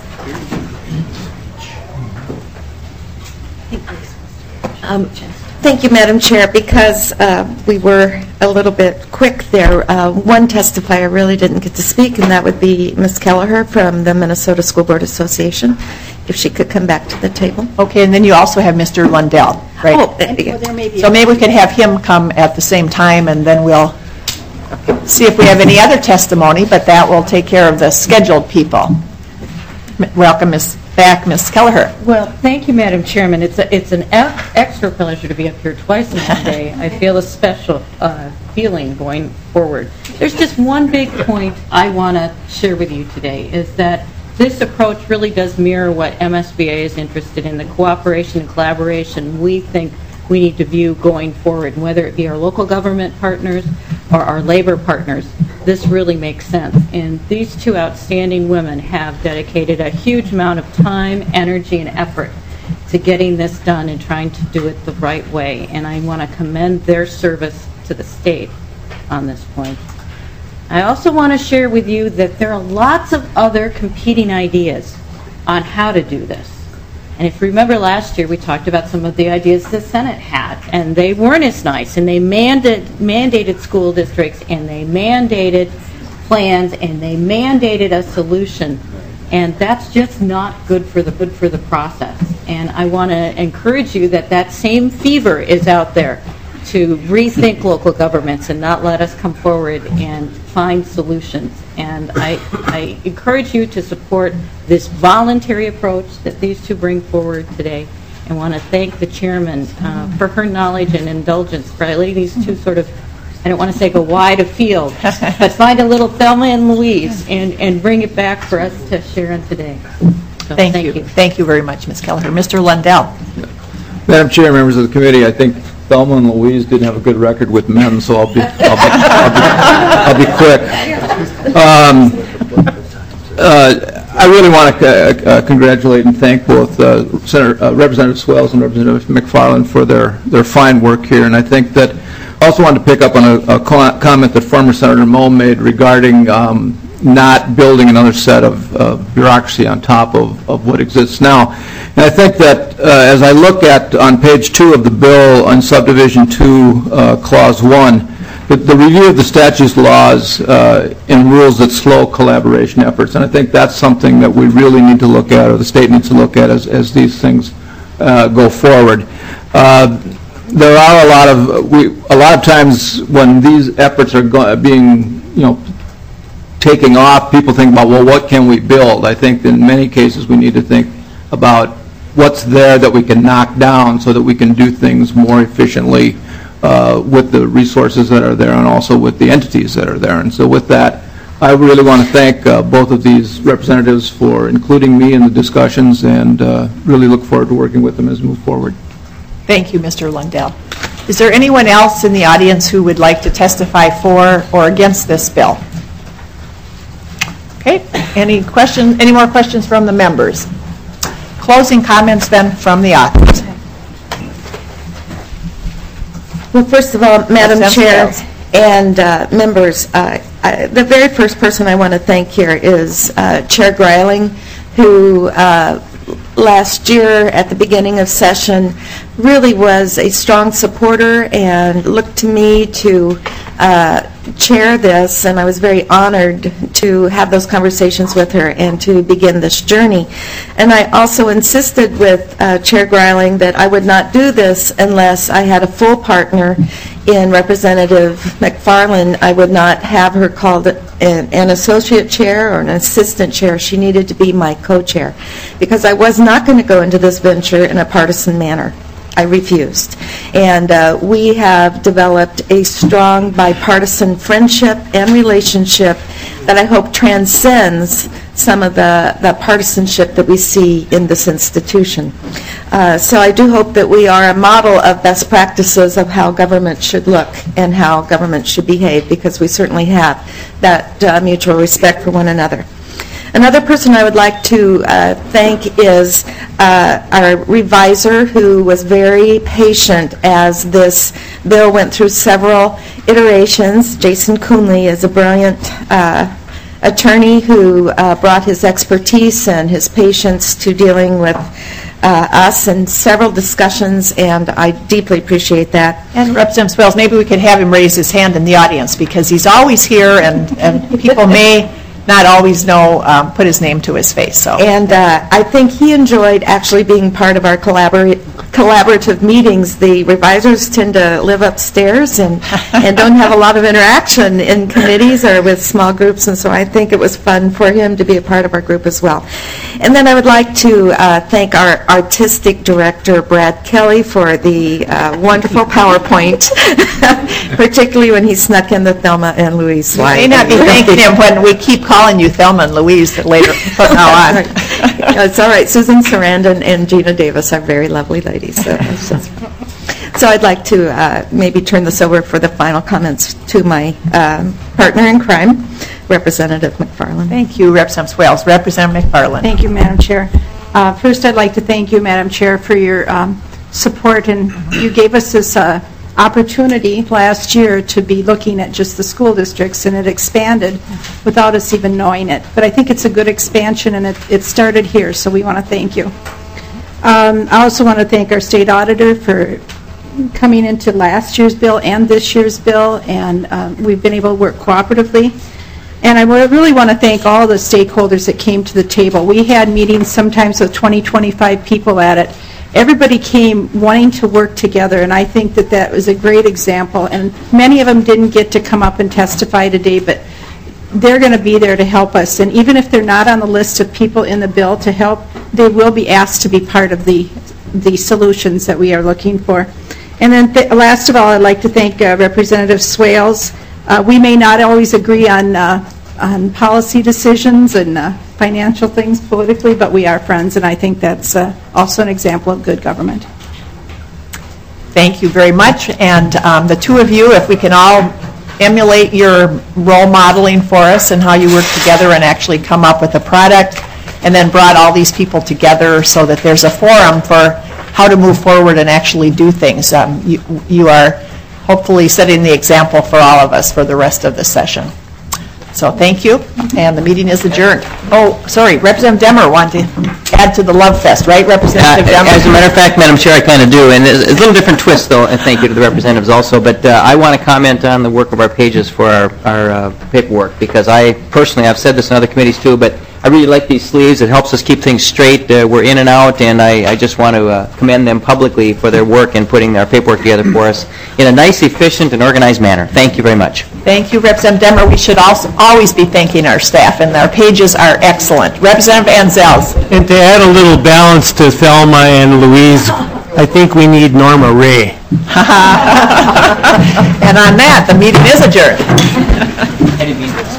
Thank you, Madam Chair. Because we were a little bit quick there, one testifier really didn't get to speak, and that would be Ms. Kelleher from the Minnesota School Board Association, if she could come back to the table. Okay, and then you also have Mr. Lundell, right? Oh, there may be so maybe we could have him come at the same time, and then we'll see if we have any other testimony, but that will take care of the scheduled people. Welcome back, Ms. Kelleher. Well, thank you, Madam Chairman. It's an extra pleasure to be up here twice in a day. I feel a special feeling going forward. There's just one big point I want to share with you today, is that this approach really does mirror what MSBA is interested in, the cooperation and collaboration we think we need to view going forward, whether it be our local government partners or our labor partners. This really makes sense. And these two outstanding women have dedicated a huge amount of time, energy, and effort to getting this done and trying to do it the right way. And I want to commend their service to the state on this point. I also want to share with you that there are lots of other competing ideas on how to do this. And if you remember last year, we talked about some of the ideas the Senate had, and they weren't as nice, and they mandated school districts, and they mandated plans, and they mandated a solution, and that's just not good for the process. And I want to encourage you that that same fever is out there to rethink local governments and not let us come forward and find solutions. And I encourage you to support this voluntary approach that these two bring forward today. I want to thank the chairman for her knowledge and indulgence for letting these two sort of, I don't want to say go wide afield, but find a little Thelma and Louise and bring it back for us to share on today. So thank you. Thank you very much, Ms. Kelleher. Mr. Lundell. Madam Chair, members of the committee, I think Thelma and Louise didn't have a good record with men, so I'll be quick. I really want to congratulate and thank both Representative Swales and Representative McFarland for their fine work here. And I think that I also wanted to pick up on a comment that former Senator Moe made regarding not building another set of bureaucracy on top of what exists now. And I think that as I look at on page 2 of the bill on subdivision 2, clause 1, the review of the statutes, laws, and rules that slow collaboration efforts, and I think that's something that we really need to look at, or the state needs to look at as these things go forward. There are a lot of times when these efforts are being, taking off, people think about, well, what can we build? I think in many cases we need to think about what's there that we can knock down so that we can do things more efficiently with the resources that are there and also with the entities that are there. And so with that, I really want to thank both of these representatives for including me in the discussions and really look forward to working with them as we move forward. Thank you, Mr. Lundell. Is there anyone else in the audience who would like to testify for or against this bill? Okay, any more questions from the members? Closing comments then from the authors. Well, first of all, Madam Chair and members, the very first person I want to thank here is Chair Greiling, who last year at the beginning of session really was a strong supporter and looked to me to chair this, and I was very honored to have those conversations with her and to begin this journey. And I also insisted with Chair Greiling that I would not do this unless I had a full partner in Representative McFarland. I would not have her called an associate chair or an assistant chair. She needed to be my co-chair because I was not going to go into this venture in a partisan manner. I refused. And we have developed a strong bipartisan friendship and relationship that I hope transcends some of the partisanship that we see in this institution. So I do hope that we are a model of best practices of how government should look and how government should behave, because we certainly have that mutual respect for one another. Another person I would like to thank is our reviser, who was very patient as this bill went through several iterations. Jason Coonley is a brilliant attorney who brought his expertise and his patience to dealing with us in several discussions, and I deeply appreciate that. And Representative Swales, maybe we could have him raise his hand in the audience, because he's always here and people may not always know, put his name to his face. So. And I think he enjoyed actually being part of our collaborative meetings. The revisers tend to live upstairs and don't have a lot of interaction in committees or with small groups, and so I think it was fun for him to be a part of our group as well. And then I would like to thank our artistic director, Brad Kelly, for the wonderful PowerPoint, particularly when he snuck in the Thelma and Louise slide. You may not be thanking him when we keep calling you Thelma and Louise later from now on. It's all right. Susan Sarandon and Gina Davis are very lovely ladies. So I'd like to maybe turn this over for the final comments to my partner in crime, Representative McFarland. Thank you, Representative Swales. Representative McFarland. Thank you, Madam Chair. First, I'd like to thank you, Madam Chair, for your support, and you gave us this opportunity last year to be looking at just the school districts, and it expanded without us even knowing it. But I think it's a good expansion, and it started here, so we want to thank you. I also want to thank our state auditor for coming into last year's bill and this year's bill, and we've been able to work cooperatively. And I really want to thank all the stakeholders that came to the table. We had meetings sometimes with 20, 25 people at it. Everybody came wanting to work together, and I think that that was a great example. And many of them didn't get to come up and testify today, but they're going to be there to help us. And even if they're not on the list of people in the bill to help, they will be asked to be part of the solutions that we are looking for. And then last of all, I'd like to thank Representative Swales. We may not always agree on policy decisions and financial things politically, but we are friends, and I think that's also an example of good government. Thank you very much. And the two of you, if we can all emulate your role modeling for us and how you work together and actually come up with a product and then brought all these people together so that there's a forum for how to move forward and actually do things. You are hopefully setting the example for all of us for the rest of the session. So thank you, and the meeting is adjourned. Oh, sorry, Representative Demmer wanted to add to the Love Fest, right, Representative Demmer? As a matter of fact, Madam Chair, I kind of do, and it's a little different twist, though, and thank you to the representatives also, but I want to comment on the work of our pages for our paperwork, because I personally, I've said this in other committees too, but I really like these sleeves. It helps us keep things straight. We're in and out, and I just want to commend them publicly for their work in putting our paperwork together for us in a nice, efficient, and organized manner. Thank you very much. Thank you, Representative Demmer. We should also always be thanking our staff, and our pages are excellent. Representative Anzels. And to add a little balance to Thelma and Louise, I think we need Norma Ray. And on that, the meeting is adjourned.